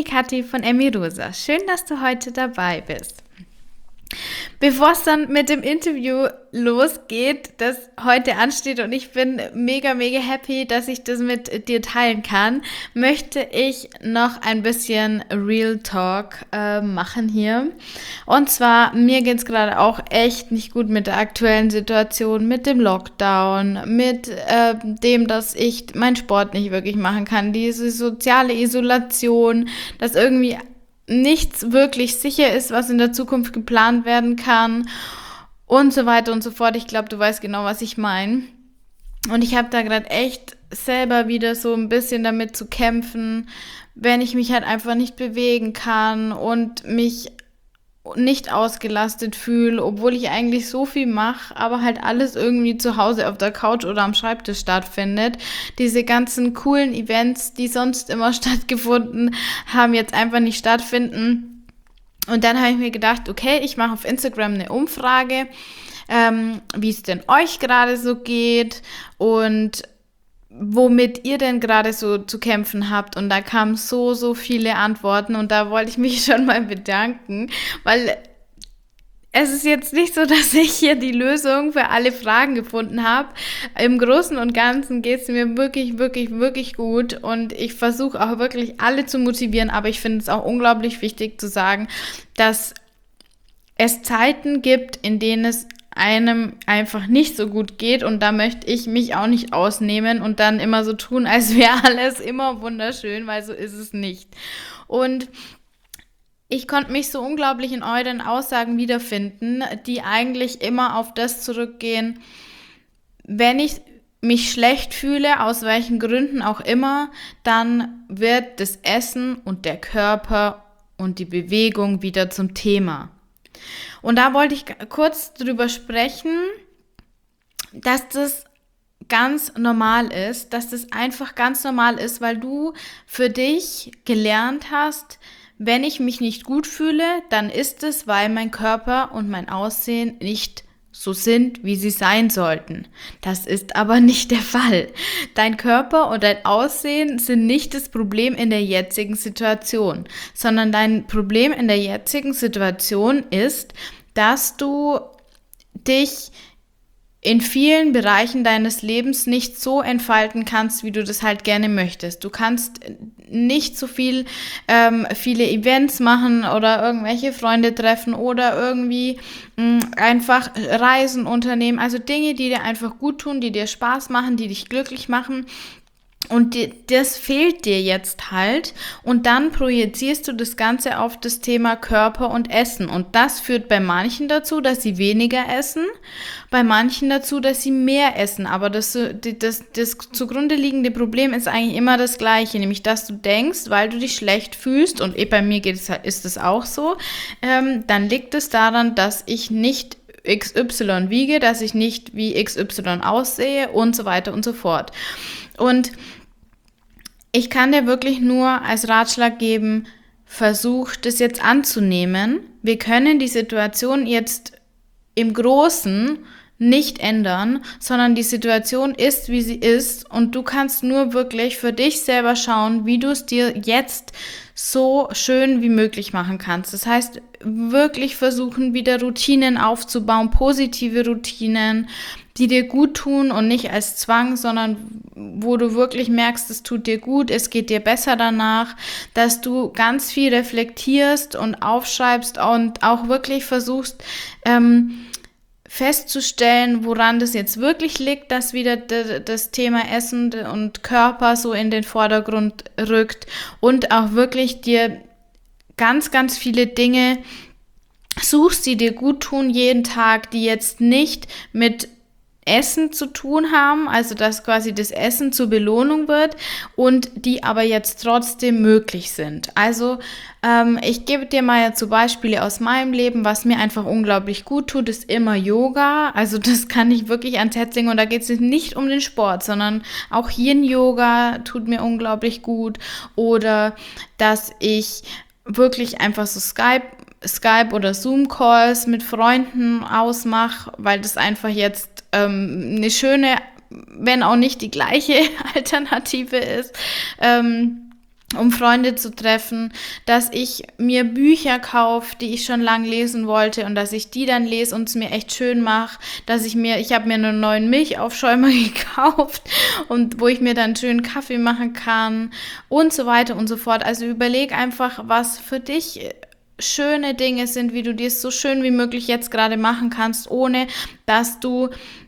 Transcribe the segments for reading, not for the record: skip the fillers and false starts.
die Kathi von Emirosa. Schön, dass du heute dabei bist. Bevor es dann mit dem Interview losgeht, das heute ansteht und ich bin mega, mega happy, dass ich das mit dir teilen kann, möchte ich noch ein bisschen Real Talk machen hier. Und zwar, mir geht es gerade auch echt nicht gut mit der aktuellen Situation, mit dem Lockdown, mit dem, dass ich meinen Sport nicht wirklich machen kann, diese soziale Isolation, dass irgendwie nichts wirklich sicher ist, was in der Zukunft geplant werden kann und so weiter und so fort. Ich glaube, du weißt genau, was ich meine. Und ich habe da gerade echt selber wieder so ein bisschen damit zu kämpfen, wenn ich mich halt einfach nicht bewegen kann und mich nicht ausgelastet fühle, obwohl ich eigentlich so viel mache, aber halt alles irgendwie zu Hause auf der Couch oder am Schreibtisch stattfindet. Diese ganzen coolen Events, die sonst immer stattgefunden haben, jetzt einfach nicht stattfinden. Und dann habe ich mir gedacht, okay, ich mache auf Instagram eine Umfrage, wie es denn euch gerade so geht und womit ihr denn gerade so zu kämpfen habt. Und da kamen so viele Antworten und da wollte ich mich schon mal bedanken, weil es ist jetzt nicht so, dass ich hier die Lösung für alle Fragen gefunden habe. Im Großen und Ganzen geht es mir wirklich, wirklich, wirklich gut und ich versuche auch wirklich alle zu motivieren, aber ich finde es auch unglaublich wichtig zu sagen, dass es Zeiten gibt, in denen es einem einfach nicht so gut geht und da möchte ich mich auch nicht ausnehmen und dann immer so tun, als wäre alles immer wunderschön, weil so ist es nicht. Und ich konnte mich so unglaublich in euren Aussagen wiederfinden, die eigentlich immer auf das zurückgehen, wenn ich mich schlecht fühle, aus welchen Gründen auch immer, dann wird das Essen und der Körper und die Bewegung wieder zum Thema. Und da wollte ich kurz drüber sprechen, dass das ganz normal ist, dass das einfach ganz normal ist, weil du für dich gelernt hast, wenn ich mich nicht gut fühle, dann ist es, weil mein Körper und mein Aussehen nicht so sind, wie sie sein sollten. Das ist aber nicht der Fall. Dein Körper und dein Aussehen sind nicht das Problem in der jetzigen Situation, sondern dein Problem in der jetzigen Situation ist, dass du dich in vielen Bereichen deines Lebens nicht so entfalten kannst, wie du das halt gerne möchtest. Du kannst nicht so viele Events machen oder irgendwelche Freunde treffen oder irgendwie einfach Reisen unternehmen. Also Dinge, die dir einfach gut tun, die dir Spaß machen, die dich glücklich machen. Und das fehlt dir jetzt halt und dann projizierst du das Ganze auf das Thema Körper und Essen und das führt bei manchen dazu, dass sie weniger essen, bei manchen dazu, dass sie mehr essen, aber das zugrunde liegende Problem ist eigentlich immer das gleiche, nämlich dass du denkst, weil du dich schlecht fühlst und bei mir ist es auch so, dann liegt es daran, dass ich nicht XY wiege, dass ich nicht wie XY aussehe und so weiter und so fort. Und ich kann dir wirklich nur als Ratschlag geben, versuch das jetzt anzunehmen. Wir können die Situation jetzt im Großen nicht ändern, sondern die Situation ist, wie sie ist und du kannst nur wirklich für dich selber schauen, wie du es dir jetzt so schön wie möglich machen kannst. Das heißt, wirklich versuchen, wieder Routinen aufzubauen, positive Routinen, die dir gut tun und nicht als Zwang, sondern wo du wirklich merkst, es tut dir gut, es geht dir besser danach, dass du ganz viel reflektierst und aufschreibst und auch wirklich versuchst, festzustellen, woran das jetzt wirklich liegt, dass wieder das Thema Essen und Körper so in den Vordergrund rückt und auch wirklich dir ganz, ganz viele Dinge suchst, die dir gut tun jeden Tag, die jetzt nicht mit Essen zu tun haben, also dass quasi das Essen zur Belohnung wird und die aber jetzt trotzdem möglich sind. Also ich gebe dir mal jetzt so Beispiele aus meinem Leben, was mir einfach unglaublich gut tut, ist immer Yoga. Also das kann ich wirklich ans Herz legen und da geht es nicht um den Sport, sondern auch Yin-Yoga tut mir unglaublich gut oder dass ich wirklich einfach so Skype oder Zoom-Calls mit Freunden ausmache, weil das einfach jetzt eine schöne, wenn auch nicht die gleiche Alternative ist, um Freunde zu treffen, dass ich mir Bücher kaufe, die ich schon lange lesen wollte und dass ich die dann lese und es mir echt schön mache, ich habe mir einen neuen Milchaufschäumer gekauft und wo ich mir dann schön Kaffee machen kann und so weiter und so fort. Also überleg einfach, was für dich schöne Dinge sind, wie du dir es so schön wie möglich jetzt gerade machen kannst, ohne dass du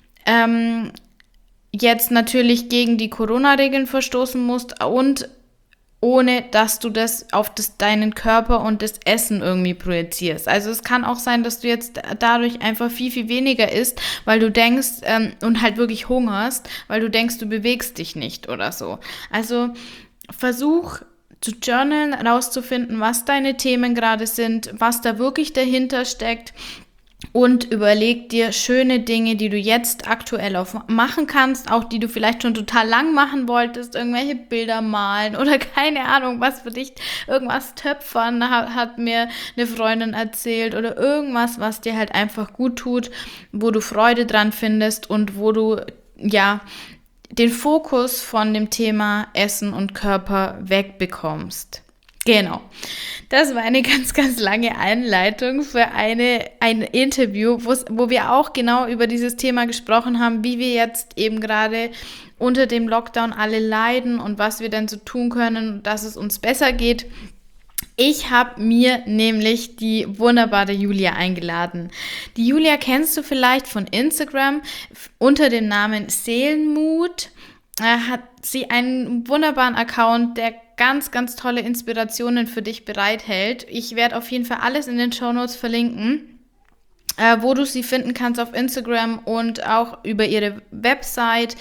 jetzt natürlich gegen die Corona-Regeln verstoßen musst und ohne dass du das auf deinen Körper und das Essen irgendwie projizierst. Also es kann auch sein, dass du jetzt dadurch einfach viel, viel weniger isst, weil du denkst und halt wirklich hungerst, weil du denkst, du bewegst dich nicht oder so. Also versuch zu journalen, rauszufinden, was deine Themen gerade sind, was da wirklich dahinter steckt. Und überleg dir schöne Dinge, die du jetzt aktuell auch machen kannst, auch die du vielleicht schon total lang machen wolltest, irgendwelche Bilder malen oder keine Ahnung, was für dich, irgendwas töpfern, hat mir eine Freundin erzählt oder irgendwas, was dir halt einfach gut tut, wo du Freude dran findest und wo du, ja, den Fokus von dem Thema Essen und Körper wegbekommst. Genau. Das war eine ganz, ganz lange Einleitung für ein Interview, wo wir auch genau über dieses Thema gesprochen haben, wie wir jetzt eben gerade unter dem Lockdown alle leiden und was wir denn so tun können, dass es uns besser geht. Ich habe mir nämlich die wunderbare Julia eingeladen. Die Julia kennst du vielleicht von Instagram unter dem Namen Seelenmut. Hat sie einen wunderbaren Account, der ganz, ganz tolle Inspirationen für dich bereithält. Ich werde auf jeden Fall alles in den Shownotes verlinken, wo du sie finden kannst auf Instagram und auch über ihre Website,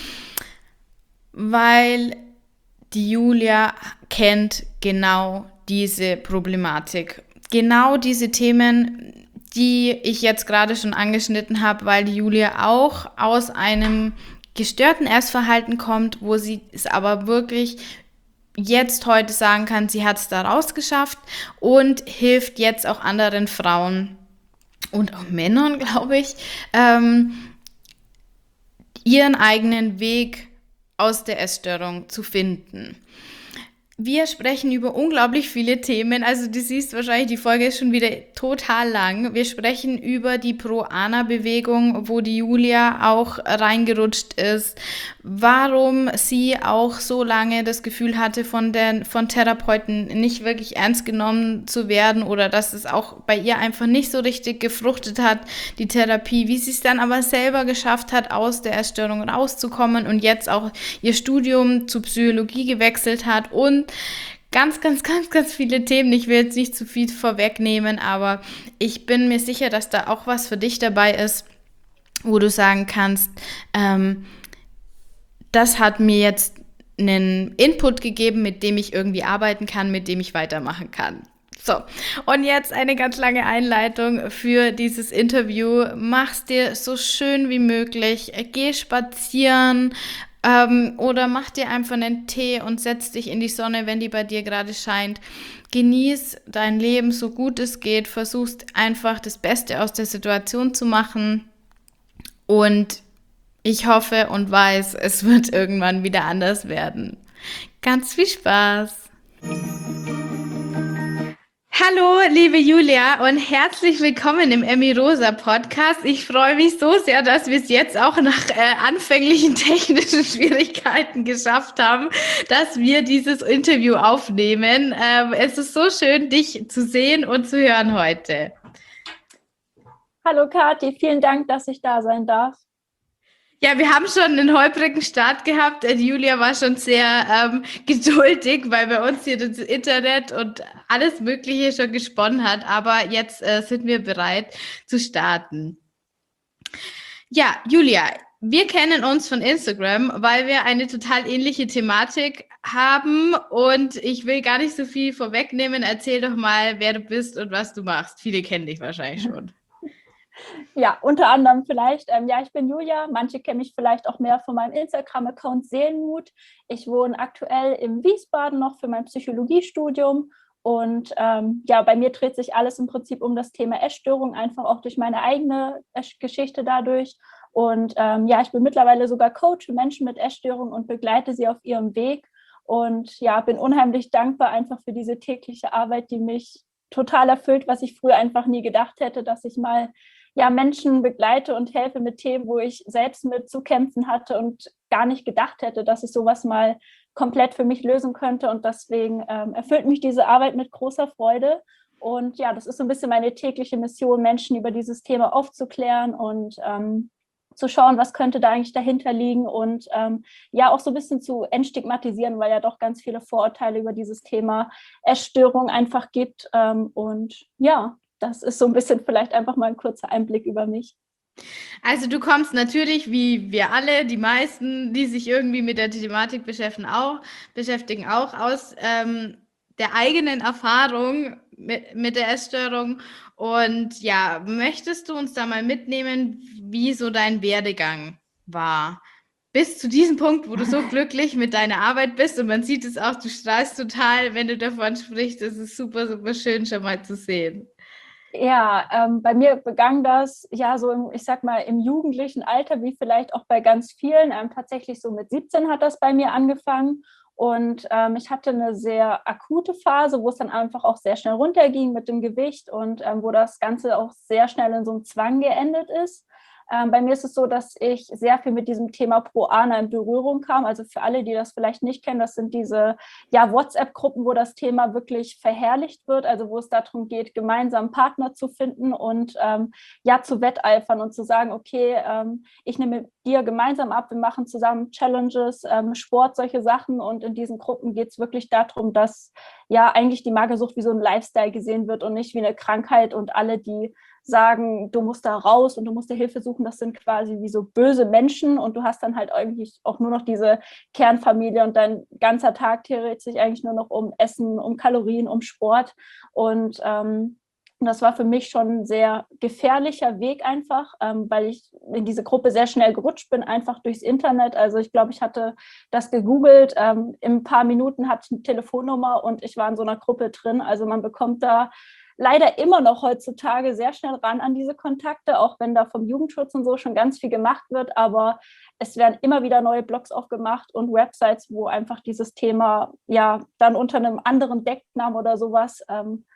weil die Julia kennt genau diese Problematik. Genau diese Themen, die ich jetzt gerade schon angeschnitten habe, weil die Julia auch aus einem gestörten Essverhalten kommt, wo sie es aber wirklich jetzt heute sagen kann, sie hat es da rausgeschafft und hilft jetzt auch anderen Frauen und auch Männern, glaube ich, ihren eigenen Weg aus der Essstörung zu finden. Wir sprechen über unglaublich viele Themen, also du siehst wahrscheinlich, die Folge ist schon wieder total lang. Wir sprechen über die Pro-Ana-Bewegung, wo die Julia auch reingerutscht ist, warum sie auch so lange das Gefühl hatte, von Therapeuten nicht wirklich ernst genommen zu werden oder dass es auch bei ihr einfach nicht so richtig gefruchtet hat, die Therapie, wie sie es dann aber selber geschafft hat, aus der Essstörung rauszukommen und jetzt auch ihr Studium zur Psychologie gewechselt hat und ganz, ganz, ganz, ganz viele Themen. Ich will jetzt nicht zu viel vorwegnehmen, aber ich bin mir sicher, dass da auch was für dich dabei ist, wo du sagen kannst, das hat mir jetzt einen Input gegeben, mit dem ich irgendwie arbeiten kann, mit dem ich weitermachen kann. So, und jetzt eine ganz lange Einleitung für dieses Interview. Mach's dir so schön wie möglich. Geh spazieren, oder mach dir einfach einen Tee und setz dich in die Sonne, wenn die bei dir gerade scheint. Genieß dein Leben so gut es geht. Versuchst einfach das Beste aus der Situation zu machen. Und ich hoffe und weiß, es wird irgendwann wieder anders werden. Ganz viel Spaß! Hallo, liebe Julia und herzlich willkommen im Emmy Rosa Podcast. Ich freue mich so sehr, dass wir es jetzt auch nach anfänglichen technischen Schwierigkeiten geschafft haben, dass wir dieses Interview aufnehmen. Es ist so schön, dich zu sehen und zu hören heute. Hallo Kathi, vielen Dank, dass ich da sein darf. Ja, wir haben schon einen holprigen Start gehabt. Die Julia war schon sehr geduldig, weil bei uns hier das Internet und alles Mögliche schon gesponnen hat. Aber jetzt sind wir bereit zu starten. Ja, Julia, wir kennen uns von Instagram, weil wir eine total ähnliche Thematik haben. Und ich will gar nicht so viel vorwegnehmen. Erzähl doch mal, wer du bist und was du machst. Viele kennen dich wahrscheinlich schon. Ja, unter anderem vielleicht. Ja, ich bin Julia. Manche kennen mich vielleicht auch mehr von meinem Instagram-Account Seelenmut. Ich wohne aktuell in Wiesbaden noch für mein Psychologiestudium. Und ja, bei mir dreht sich alles im Prinzip um das Thema Essstörung, einfach auch durch meine eigene Geschichte dadurch. Und ja, ich bin mittlerweile sogar Coach für Menschen mit Essstörung und begleite sie auf ihrem Weg. Und ja, bin unheimlich dankbar einfach für diese tägliche Arbeit, die mich total erfüllt, was ich früher einfach nie gedacht hätte, dass ich mal ja, Menschen begleite und helfe mit Themen, wo ich selbst mit zu kämpfen hatte und gar nicht gedacht hätte, dass ich sowas mal komplett für mich lösen könnte. Und deswegen erfüllt mich diese Arbeit mit großer Freude. Und ja, das ist so ein bisschen meine tägliche Mission, Menschen über dieses Thema aufzuklären und zu schauen, was könnte da eigentlich dahinter liegen und ja auch so ein bisschen zu entstigmatisieren, weil ja doch ganz viele Vorurteile über dieses Thema Essstörung einfach gibt. Und ja, das ist so ein bisschen vielleicht einfach mal ein kurzer Einblick über mich. Also du kommst natürlich, wie wir alle, die meisten, die sich irgendwie mit der Thematik beschäftigen, auch aus der eigenen Erfahrung mit der Essstörung. Und ja, möchtest du uns da mal mitnehmen, wie so dein Werdegang war? Bis zu diesem Punkt, wo du so glücklich mit deiner Arbeit bist und man sieht es auch, du strahlst total, wenn du davon sprichst. Es ist super, super schön schon mal zu sehen. Ja, bei mir begann das ja so ich sag mal, im jugendlichen Alter, wie vielleicht auch bei ganz vielen. Tatsächlich so mit 17 hat das bei mir angefangen. Und ich hatte eine sehr akute Phase, wo es dann einfach auch sehr schnell runterging mit dem Gewicht und wo das Ganze auch sehr schnell in so einem Zwang geendet ist. Bei mir ist es so, dass ich sehr viel mit diesem Thema Pro-Ana in Berührung kam. Also für alle, die das vielleicht nicht kennen, das sind diese ja, WhatsApp-Gruppen, wo das Thema wirklich verherrlicht wird, also wo es darum geht, gemeinsam einen Partner zu finden und ja, zu wetteifern und zu sagen, okay, ich nehme mit dir gemeinsam ab, wir machen zusammen Challenges, Sport, solche Sachen. Und in diesen Gruppen geht es wirklich darum, dass ja eigentlich die Magersucht wie so ein Lifestyle gesehen wird und nicht wie eine Krankheit. Und alle, die sagen, du musst da raus und du musst dir Hilfe suchen, das sind quasi wie so böse Menschen und du hast dann halt eigentlich auch nur noch diese Kernfamilie und dein ganzer Tag dreht sich eigentlich nur noch um Essen, um Kalorien, um Sport und das war für mich schon ein sehr gefährlicher Weg einfach, weil ich in diese Gruppe sehr schnell gerutscht bin, einfach durchs Internet. Also ich glaube, ich hatte das gegoogelt. In ein paar Minuten hatte ich eine Telefonnummer und ich war in so einer Gruppe drin. Also man bekommt da leider immer noch heutzutage sehr schnell ran an diese Kontakte, auch wenn da vom Jugendschutz und so schon ganz viel gemacht wird. Aber es werden immer wieder neue Blogs aufgemacht und Websites, wo einfach dieses Thema ja dann unter einem anderen Decknamen oder sowas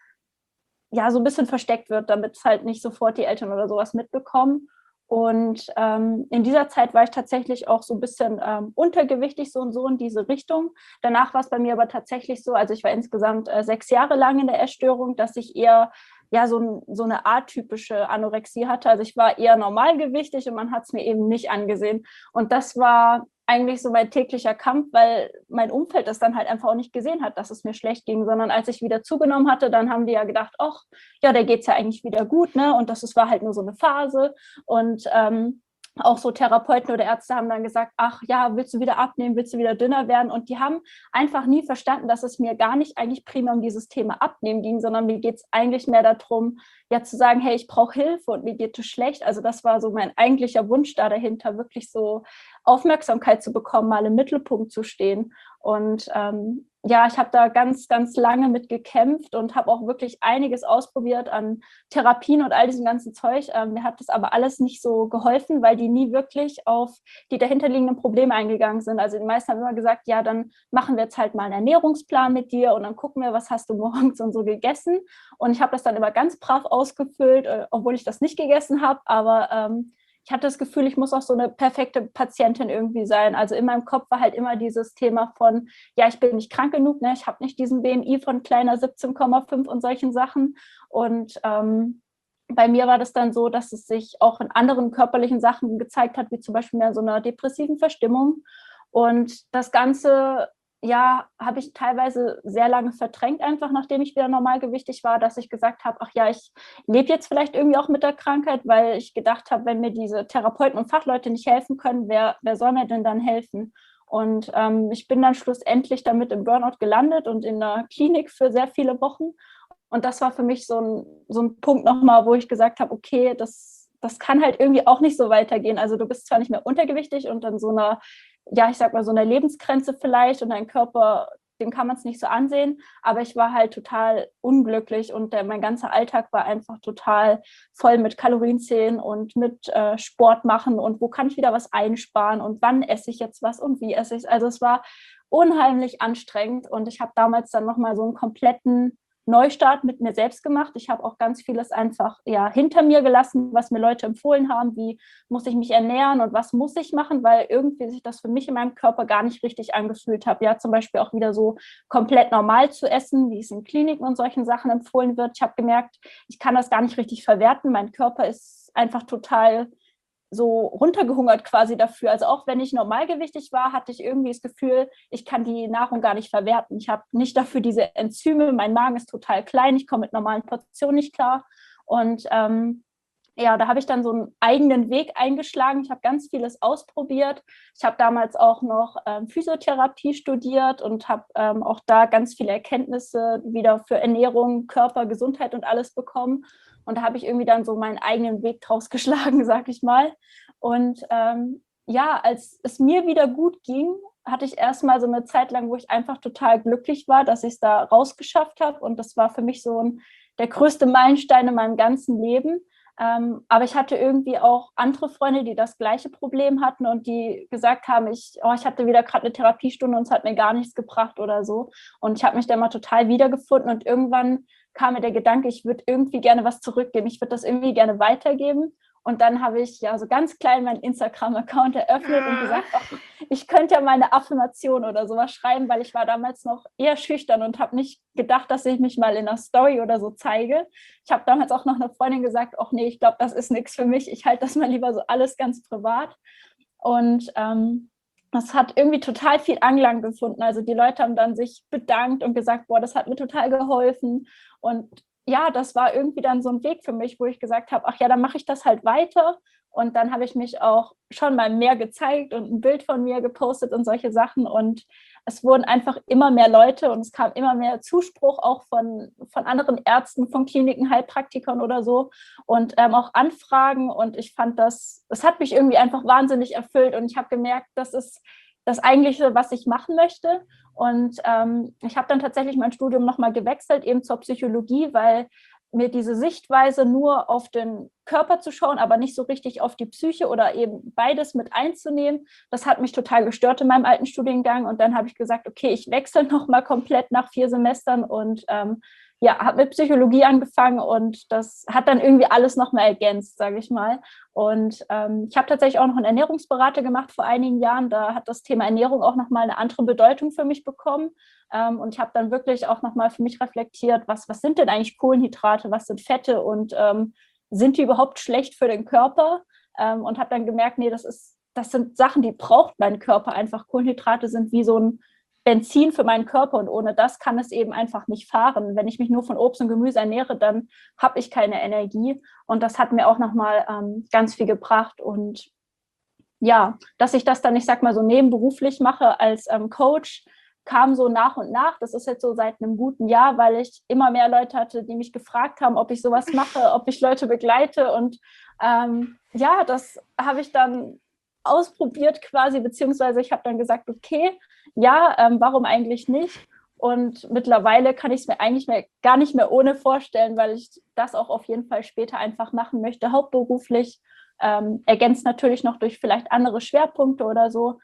ja so ein bisschen versteckt wird, damit es halt nicht sofort die Eltern oder sowas mitbekommen. Und in dieser Zeit war ich tatsächlich auch so ein bisschen untergewichtig, so und so in diese Richtung. Danach war es bei mir aber tatsächlich so, also ich war insgesamt 6 Jahre lang in der Essstörung, dass ich eher ja so eine atypische Anorexie hatte. Also ich war eher normalgewichtig und man hat es mir eben nicht angesehen. Und das war eigentlich so mein täglicher Kampf, weil mein Umfeld das dann halt einfach auch nicht gesehen hat, dass es mir schlecht ging, sondern als ich wieder zugenommen hatte, dann haben die ja gedacht, ach, ja, der geht's ja eigentlich wieder gut, ne? Und war halt nur so eine Phase. Und auch so Therapeuten oder Ärzte haben dann gesagt, ach ja, willst du wieder abnehmen, willst du wieder dünner werden? Und die haben einfach nie verstanden, dass es mir gar nicht eigentlich primär um dieses Thema Abnehmen ging, sondern mir geht es eigentlich mehr darum, ja zu sagen, hey, ich brauche Hilfe und mir geht es schlecht. Also das war so mein eigentlicher Wunsch da dahinter, wirklich so Aufmerksamkeit zu bekommen, mal im Mittelpunkt zu stehen. Und ja, ich habe da ganz, ganz lange mit gekämpft und habe auch wirklich einiges ausprobiert an Therapien und all diesem ganzen Zeug. Mir hat das aber alles nicht so geholfen, weil die nie wirklich auf die dahinterliegenden Probleme eingegangen sind. Also die meisten haben immer gesagt, ja, dann machen wir jetzt halt mal einen Ernährungsplan mit dir und dann gucken wir, was hast du morgens und so gegessen. Und ich habe das dann immer ganz brav ausgefüllt, obwohl ich das nicht gegessen habe, aber ich hatte das Gefühl, ich muss auch so eine perfekte Patientin irgendwie sein. Also in meinem Kopf war halt immer dieses Thema von, ja, ich bin nicht krank genug, ne? Ich habe nicht diesen BMI von kleiner 17,5 und solchen Sachen. Und bei mir war das dann so, dass es sich auch in anderen körperlichen Sachen gezeigt hat, wie zum Beispiel mehr so einer depressiven Verstimmung. Und das Ganze, ja, habe ich teilweise sehr lange verdrängt, einfach nachdem ich wieder normalgewichtig war, dass ich gesagt habe, ach ja, ich lebe jetzt vielleicht irgendwie auch mit der Krankheit, weil ich gedacht habe, wenn mir diese Therapeuten und Fachleute nicht helfen können, wer soll mir denn dann helfen? Und ich bin dann schlussendlich damit im Burnout gelandet und in der Klinik für sehr viele Wochen. Und das war für mich so ein Punkt nochmal, wo ich gesagt habe, okay, das kann halt irgendwie auch nicht so weitergehen. Also du bist zwar nicht mehr untergewichtig und an so einer, ja, ich sag mal, so einer Lebensgrenze vielleicht und dein Körper, dem kann man es nicht so ansehen, aber ich war halt total unglücklich und mein ganzer Alltag war einfach total voll mit Kalorienzählen und mit Sport machen und wo kann ich wieder was einsparen und wann esse ich jetzt was und wie esse ich es. Also es war unheimlich anstrengend. Und ich habe damals dann nochmal so einen kompletten Neustart mit mir selbst gemacht. Ich habe auch ganz vieles einfach hinter mir gelassen, was mir Leute empfohlen haben, wie muss ich mich ernähren und was muss ich machen, weil irgendwie sich das für mich in meinem Körper gar nicht richtig angefühlt hat. Ja, zum Beispiel auch wieder so komplett normal zu essen, wie es in Kliniken und solchen Sachen empfohlen wird. Ich habe gemerkt, ich kann das gar nicht richtig verwerten. Mein Körper ist einfach total so runtergehungert quasi dafür. Also auch wenn ich normalgewichtig war, hatte ich irgendwie das Gefühl, ich kann die Nahrung gar nicht verwerten. Ich habe nicht dafür diese Enzyme, mein Magen ist total klein, ich komme mit normalen Portionen nicht klar. Und da habe ich dann so einen eigenen Weg eingeschlagen. Ich habe ganz vieles ausprobiert. Ich habe damals auch noch Physiotherapie studiert und habe auch da ganz viele Erkenntnisse wieder für Ernährung, Körper, Gesundheit und alles bekommen. Und da habe ich irgendwie dann so meinen eigenen Weg draus geschlagen, sag ich mal. Und als es mir wieder gut ging, hatte ich erstmal so eine Zeit lang, wo ich einfach total glücklich war, dass ich es da rausgeschafft habe. Und das war für mich so der größte Meilenstein in meinem ganzen Leben. Aber ich hatte irgendwie auch andere Freunde, die das gleiche Problem hatten und die gesagt haben, ich hatte wieder gerade eine Therapiestunde und es hat mir gar nichts gebracht oder so. Und ich habe mich da mal total wiedergefunden und irgendwann kam mir der Gedanke, ich würde irgendwie gerne was zurückgeben. Ich würde das irgendwie gerne weitergeben. Und dann habe ich so ganz klein meinen Instagram-Account eröffnet und gesagt, ich könnte ja mal eine Affirmation oder sowas schreiben, weil ich war damals noch eher schüchtern und habe nicht gedacht, dass ich mich mal in einer Story oder so zeige. Ich habe damals auch noch einer Freundin gesagt, ach nee, ich glaube, das ist nichts für mich. Ich halte das mal lieber so alles ganz privat. Und das hat irgendwie total viel Anklang gefunden. Also die Leute haben dann sich bedankt und gesagt, boah, das hat mir total geholfen. Und ja, das war irgendwie dann so ein Weg für mich, wo ich gesagt habe, ach ja, dann mache ich das halt weiter. Und dann habe ich mich auch schon mal mehr gezeigt und ein Bild von mir gepostet und solche Sachen. Und es wurden einfach immer mehr Leute und es kam immer mehr Zuspruch auch von anderen Ärzten, von Kliniken, Heilpraktikern oder so und auch Anfragen. Und ich fand das hat mich irgendwie einfach wahnsinnig erfüllt. Und ich habe gemerkt, das ist das Eigentliche, was ich machen möchte. Und ich habe dann tatsächlich mein Studium nochmal gewechselt, eben zur Psychologie, weil mir diese Sichtweise nur auf den Körper zu schauen, aber nicht so richtig auf die Psyche oder eben beides mit einzunehmen, das hat mich total gestört in meinem alten Studiengang. Und dann habe ich gesagt, okay, ich wechsle nochmal komplett nach 4 Semestern und habe mit Psychologie angefangen und das hat dann irgendwie alles nochmal ergänzt, sage ich mal. Und ich habe tatsächlich auch noch einen Ernährungsberater gemacht vor einigen Jahren. Da hat das Thema Ernährung auch nochmal eine andere Bedeutung für mich bekommen. Und ich habe dann wirklich auch nochmal für mich reflektiert, was sind denn eigentlich Kohlenhydrate, was sind Fette und sind die überhaupt schlecht für den Körper? Und habe dann gemerkt, nee, das sind Sachen, die braucht mein Körper einfach. Kohlenhydrate sind wie so ein Benzin für meinen Körper und ohne das kann es eben einfach nicht fahren. Wenn ich mich nur von Obst und Gemüse ernähre, dann habe ich keine Energie und das hat mir auch nochmal ganz viel gebracht und ja, dass ich das dann, ich sag mal so nebenberuflich mache als Coach, kam so nach und nach. Das ist jetzt so seit einem guten Jahr, weil ich immer mehr Leute hatte, die mich gefragt haben, ob ich sowas mache, ob ich Leute begleite und das habe ich dann ausprobiert quasi, beziehungsweise ich habe dann gesagt, okay, warum eigentlich nicht? Und mittlerweile kann ich es mir eigentlich gar nicht mehr ohne vorstellen, weil ich das auch auf jeden Fall später einfach machen möchte, hauptberuflich, ergänzt natürlich noch durch vielleicht andere Schwerpunkte oder so.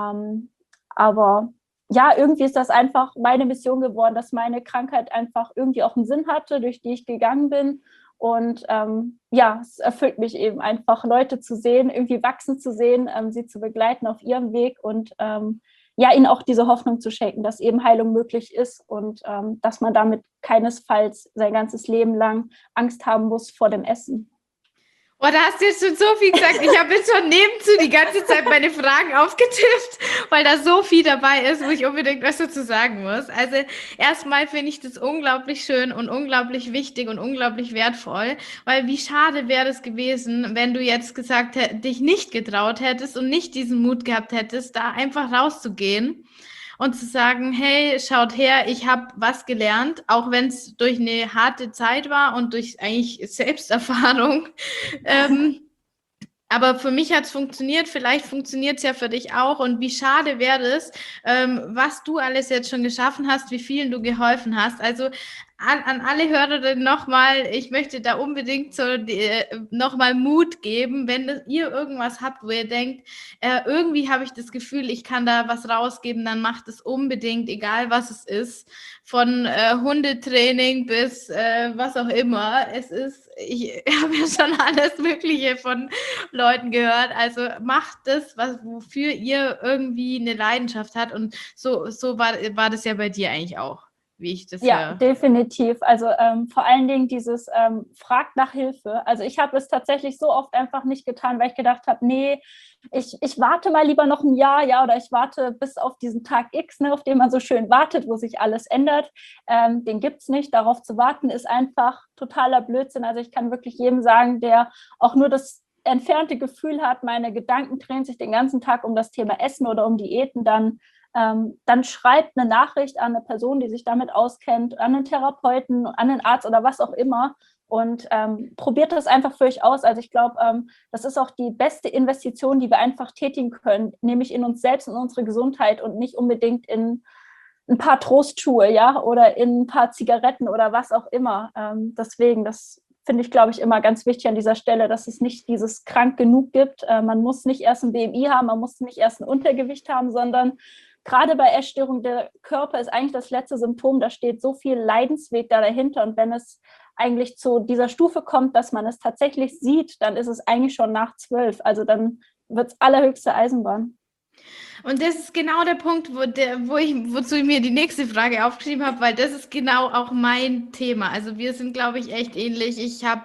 Aber ja, irgendwie ist das einfach meine Mission geworden, dass meine Krankheit einfach irgendwie auch einen Sinn hatte, durch die ich gegangen bin. Und es erfüllt mich eben einfach, Leute zu sehen, irgendwie wachsen zu sehen, sie zu begleiten auf ihrem Weg und ihnen auch diese Hoffnung zu schenken, dass eben Heilung möglich ist und dass man damit keinesfalls sein ganzes Leben lang Angst haben muss vor dem Essen. Oh, da hast du jetzt schon so viel gesagt. Ich habe jetzt schon nebenzu die ganze Zeit meine Fragen aufgetippt, weil da so viel dabei ist, wo ich unbedingt was dazu sagen muss. Also erstmal finde ich das unglaublich schön und unglaublich wichtig und unglaublich wertvoll, weil wie schade wäre es gewesen, wenn du jetzt gesagt hättest, dich nicht getraut hättest und nicht diesen Mut gehabt hättest, da einfach rauszugehen. Und zu sagen, hey, schaut her, ich habe was gelernt, auch wenn es durch eine harte Zeit war und durch eigentlich Selbsterfahrung. Aber für mich hat es funktioniert, vielleicht funktioniert es ja für dich auch. Und wie schade wäre es, was du alles jetzt schon geschaffen hast, wie vielen du geholfen hast. Also an alle Hörerinnen nochmal, ich möchte da unbedingt nochmal Mut geben, wenn ihr irgendwas habt, wo ihr denkt, irgendwie habe ich das Gefühl, ich kann da was rausgeben, dann macht es unbedingt, egal was es ist, von Hundetraining bis was auch immer. Ich habe ja schon alles Mögliche von Leuten gehört, also macht das, wofür ihr irgendwie eine Leidenschaft habt, und so war das ja bei dir eigentlich auch, wie ich das Ja, höre. definitiv. Also vor allen Dingen dieses Fragt nach Hilfe. Also ich habe es tatsächlich so oft einfach nicht getan, weil ich gedacht habe, nee, ich warte mal lieber noch ein Jahr, ja, oder ich warte bis auf diesen Tag X, ne, auf den man so schön wartet, wo sich alles ändert. Den gibt es nicht. Darauf zu warten ist einfach totaler Blödsinn. Also ich kann wirklich jedem sagen, der auch nur das entfernte Gefühl hat, meine Gedanken drehen sich den ganzen Tag um das Thema Essen oder um Diäten, dann schreibt eine Nachricht an eine Person, die sich damit auskennt, an einen Therapeuten, an einen Arzt oder was auch immer, und probiert das einfach für euch aus. Also ich glaube, das ist auch die beste Investition, die wir einfach tätigen können, nämlich in uns selbst und unsere Gesundheit und nicht unbedingt in ein paar Trostschuhe, ja, oder in ein paar Zigaretten oder was auch immer. Deswegen, das finde ich, glaube ich, immer ganz wichtig an dieser Stelle, dass es nicht dieses krank genug gibt. Man muss nicht erst ein BMI haben, man muss nicht erst ein Untergewicht haben, sondern gerade bei Essstörung, der Körper ist eigentlich das letzte Symptom. Da steht so viel Leidensweg da dahinter. Und wenn es eigentlich zu dieser Stufe kommt, dass man es tatsächlich sieht, dann ist es eigentlich schon nach 12. Also dann wird es allerhöchste Eisenbahn. Und das ist genau der Punkt, wozu ich mir die nächste Frage aufgeschrieben habe, weil das ist genau auch mein Thema. Also wir sind, glaube ich, echt ähnlich.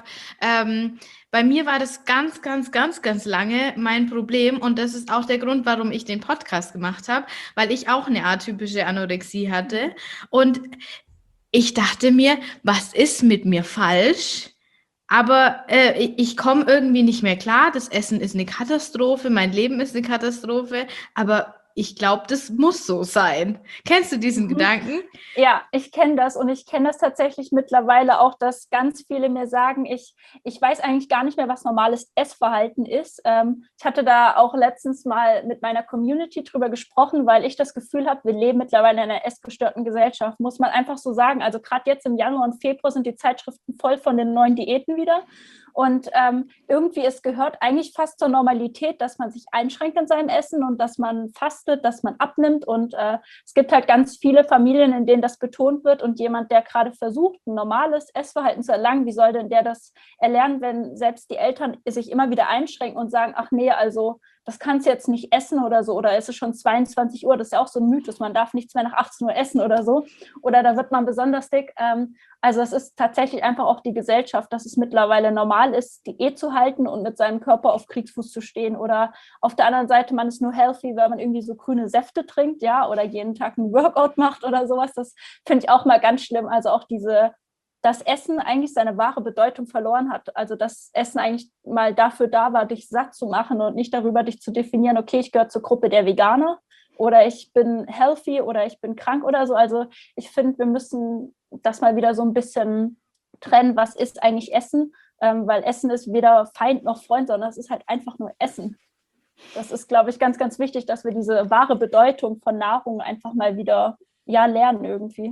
Bei mir war das ganz, ganz, ganz, ganz lange mein Problem, und das ist auch der Grund, warum ich den Podcast gemacht habe, weil ich auch eine atypische Anorexie hatte, und ich dachte mir, was ist mit mir falsch? Aber ich komme irgendwie nicht mehr klar. Das Essen ist eine Katastrophe, mein Leben ist eine Katastrophe, aber ich glaube, das muss so sein. Kennst du diesen Mhm. Gedanken? Ja, ich kenne das, und ich kenne das tatsächlich mittlerweile auch, dass ganz viele mir sagen, ich weiß eigentlich gar nicht mehr, was normales Essverhalten ist. Ich hatte da auch letztens mal mit meiner Community drüber gesprochen, weil ich das Gefühl habe, wir leben mittlerweile in einer essgestörten Gesellschaft, muss man einfach so sagen. Also gerade jetzt im Januar und Februar sind die Zeitschriften voll von den neuen Diäten wieder. Und irgendwie, es gehört eigentlich fast zur Normalität, dass man sich einschränkt in seinem Essen und dass man fastet, dass man abnimmt. Und es gibt halt ganz viele Familien, in denen das betont wird. Und jemand, der gerade versucht, ein normales Essverhalten zu erlangen, wie soll denn der das erlernen, wenn selbst die Eltern sich immer wieder einschränken und sagen, ach nee, also das kannst du jetzt nicht essen oder so, oder es ist schon 22 Uhr, das ist ja auch so ein Mythos, man darf nichts mehr nach 18 Uhr essen oder so, oder da wird man besonders dick. Also es ist tatsächlich einfach auch die Gesellschaft, dass es mittlerweile normal ist, Diät zu halten und mit seinem Körper auf Kriegsfuß zu stehen, oder auf der anderen Seite, man ist nur healthy, weil man irgendwie so grüne Säfte trinkt, ja, oder jeden Tag einen Workout macht oder sowas. Das finde ich auch mal ganz schlimm. Also auch das Essen eigentlich seine wahre Bedeutung verloren hat. Also das Essen eigentlich mal dafür da war, dich satt zu machen und nicht darüber, dich zu definieren, okay, ich gehöre zur Gruppe der Veganer oder ich bin healthy oder ich bin krank oder so. Also ich finde, wir müssen das mal wieder so ein bisschen trennen, was ist eigentlich Essen, weil Essen ist weder Feind noch Freund, sondern es ist halt einfach nur Essen. Das ist, glaube ich, ganz, ganz wichtig, dass wir diese wahre Bedeutung von Nahrung einfach mal wieder, ja, lernen irgendwie.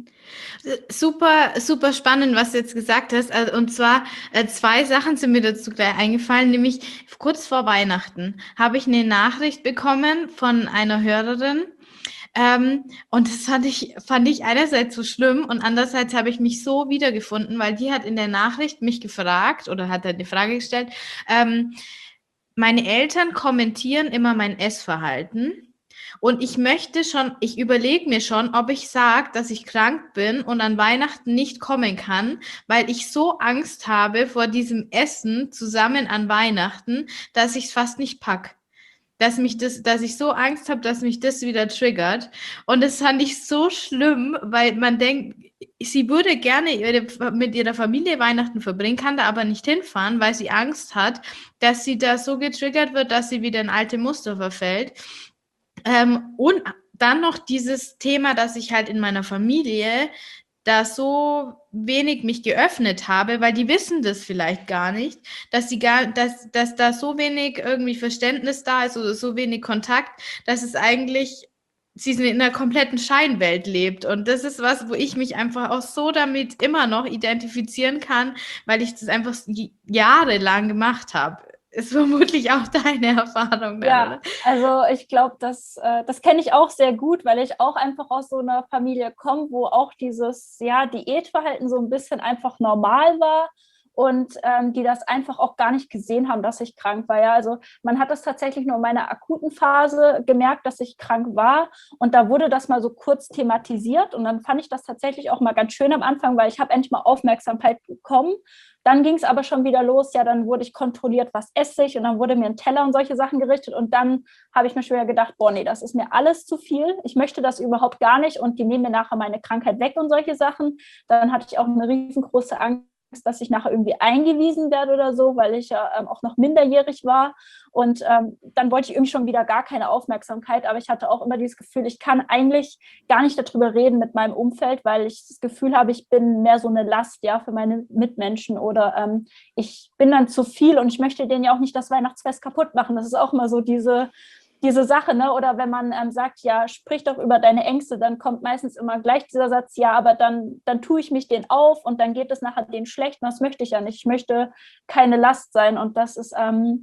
Super, super spannend, was du jetzt gesagt hast. Und zwar zwei Sachen sind mir dazu gleich eingefallen, nämlich kurz vor Weihnachten habe ich eine Nachricht bekommen von einer Hörerin. Und das fand ich einerseits so schlimm, und andererseits habe ich mich so wiedergefunden, weil die hat in der Nachricht mich gefragt oder hat eine Frage gestellt. Meine Eltern kommentieren immer mein Essverhalten. Und ich überlege mir schon, ob ich sage, dass ich krank bin und an Weihnachten nicht kommen kann, weil ich so Angst habe vor diesem Essen zusammen an Weihnachten, dass ich es fast nicht pack. Dass ich so Angst habe, dass mich das wieder triggert. Und das fand ich so schlimm, weil man denkt, sie würde gerne mit ihrer Familie Weihnachten verbringen, kann da aber nicht hinfahren, weil sie Angst hat, dass sie da so getriggert wird, dass sie wieder in alte Muster verfällt. Und dann noch dieses Thema, dass ich halt in meiner Familie da so wenig mich geöffnet habe, weil die wissen das vielleicht gar nicht, dass da so wenig irgendwie Verständnis da ist oder so wenig Kontakt, dass es eigentlich sie in einer kompletten Scheinwelt lebt. Und das ist was, wo ich mich einfach auch so damit immer noch identifizieren kann, weil ich das einfach jahrelang gemacht habe. Ist vermutlich auch deine Erfahrung dann, Ja, oder? also ich glaube, das kenne ich auch sehr gut, weil ich auch einfach aus so einer Familie komme, wo auch dieses Diätverhalten so ein bisschen einfach normal war und die das einfach auch gar nicht gesehen haben, dass ich krank war. Ja, also man hat das tatsächlich nur in meiner akuten Phase gemerkt, dass ich krank war und da wurde das mal so kurz thematisiert und dann fand ich das tatsächlich auch mal ganz schön am Anfang, weil ich habe endlich mal Aufmerksamkeit bekommen. Dann ging es aber schon wieder los, ja, dann wurde ich kontrolliert, was esse ich und dann wurde mir ein Teller und solche Sachen gerichtet und dann habe ich mir schon wieder gedacht, boah, nee, das ist mir alles zu viel, ich möchte das überhaupt gar nicht und die nehmen mir nachher meine Krankheit weg und solche Sachen. Dann hatte ich auch eine riesengroße Angst, dass ich nachher irgendwie eingewiesen werde oder so, weil ich ja auch noch minderjährig war. Und dann wollte ich irgendwie schon wieder gar keine Aufmerksamkeit, aber ich hatte auch immer dieses Gefühl, ich kann eigentlich gar nicht darüber reden mit meinem Umfeld, weil ich das Gefühl habe, ich bin mehr so eine Last, ja, für meine Mitmenschen oder ich bin dann zu viel und ich möchte denen ja auch nicht das Weihnachtsfest kaputt machen. Das ist auch immer so diese Sache, ne? Oder wenn man sagt, ja, sprich doch über deine Ängste, dann kommt meistens immer gleich dieser Satz, ja, aber dann tue ich mich denen auf und dann geht es nachher denen schlecht und das möchte ich ja nicht. Ich möchte keine Last sein und das ist,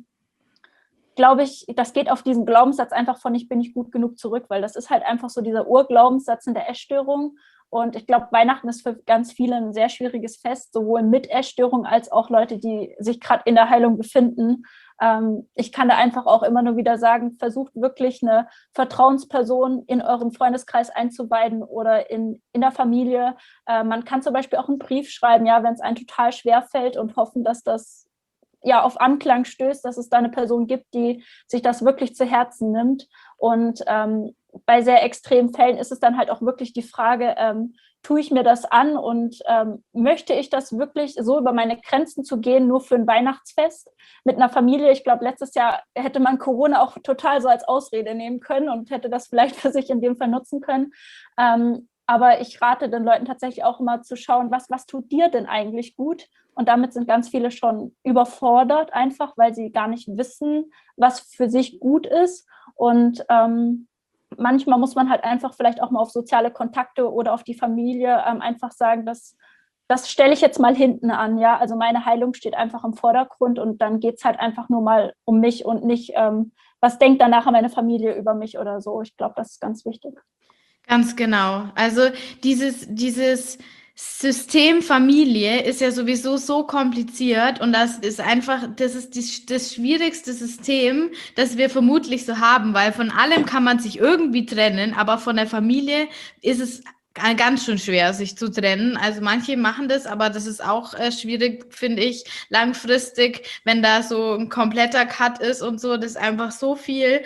glaube ich, das geht auf diesen Glaubenssatz einfach von ich bin nicht gut genug zurück, weil das ist halt einfach so dieser Urglaubenssatz in der Essstörung. Und ich glaube, Weihnachten ist für ganz viele ein sehr schwieriges Fest, sowohl mit Essstörung als auch Leute, die sich gerade in der Heilung befinden. Ich kann da einfach auch immer nur wieder sagen, versucht wirklich eine Vertrauensperson in euren Freundeskreis einzuweiden oder in der Familie. Man kann zum Beispiel auch einen Brief schreiben, ja, wenn es einem total schwer fällt und hoffen, dass das ja auf Anklang stößt, dass es da eine Person gibt, die sich das wirklich zu Herzen nimmt. Und bei sehr extremen Fällen ist es dann halt auch wirklich die Frage, tue ich mir das an und möchte ich das wirklich so über meine Grenzen zu gehen, nur für ein Weihnachtsfest mit einer Familie? Ich glaube, letztes Jahr hätte man Corona auch total so als Ausrede nehmen können und hätte das vielleicht für sich in dem Fall nutzen können. Aber ich rate den Leuten tatsächlich auch immer zu schauen, was tut dir denn eigentlich gut? Und damit sind ganz viele schon überfordert, einfach weil sie gar nicht wissen, was für sich gut ist. Und manchmal muss man halt einfach vielleicht auch mal auf soziale Kontakte oder auf die Familie einfach sagen, das stelle ich jetzt mal hinten an. Ja, also meine Heilung steht einfach im Vordergrund und dann geht es halt einfach nur mal um mich und nicht, was denkt dann nachher meine Familie über mich oder so. Ich glaube, das ist ganz wichtig. Ganz genau. Also dieses System Familie ist ja sowieso so kompliziert und das ist das schwierigste System, das wir vermutlich so haben, weil von allem kann man sich irgendwie trennen, aber von der Familie ist es ganz schön schwer, sich zu trennen. Also manche machen das, aber das ist auch schwierig, finde ich, langfristig, wenn da so ein kompletter Cut ist und so, das ist einfach so viel,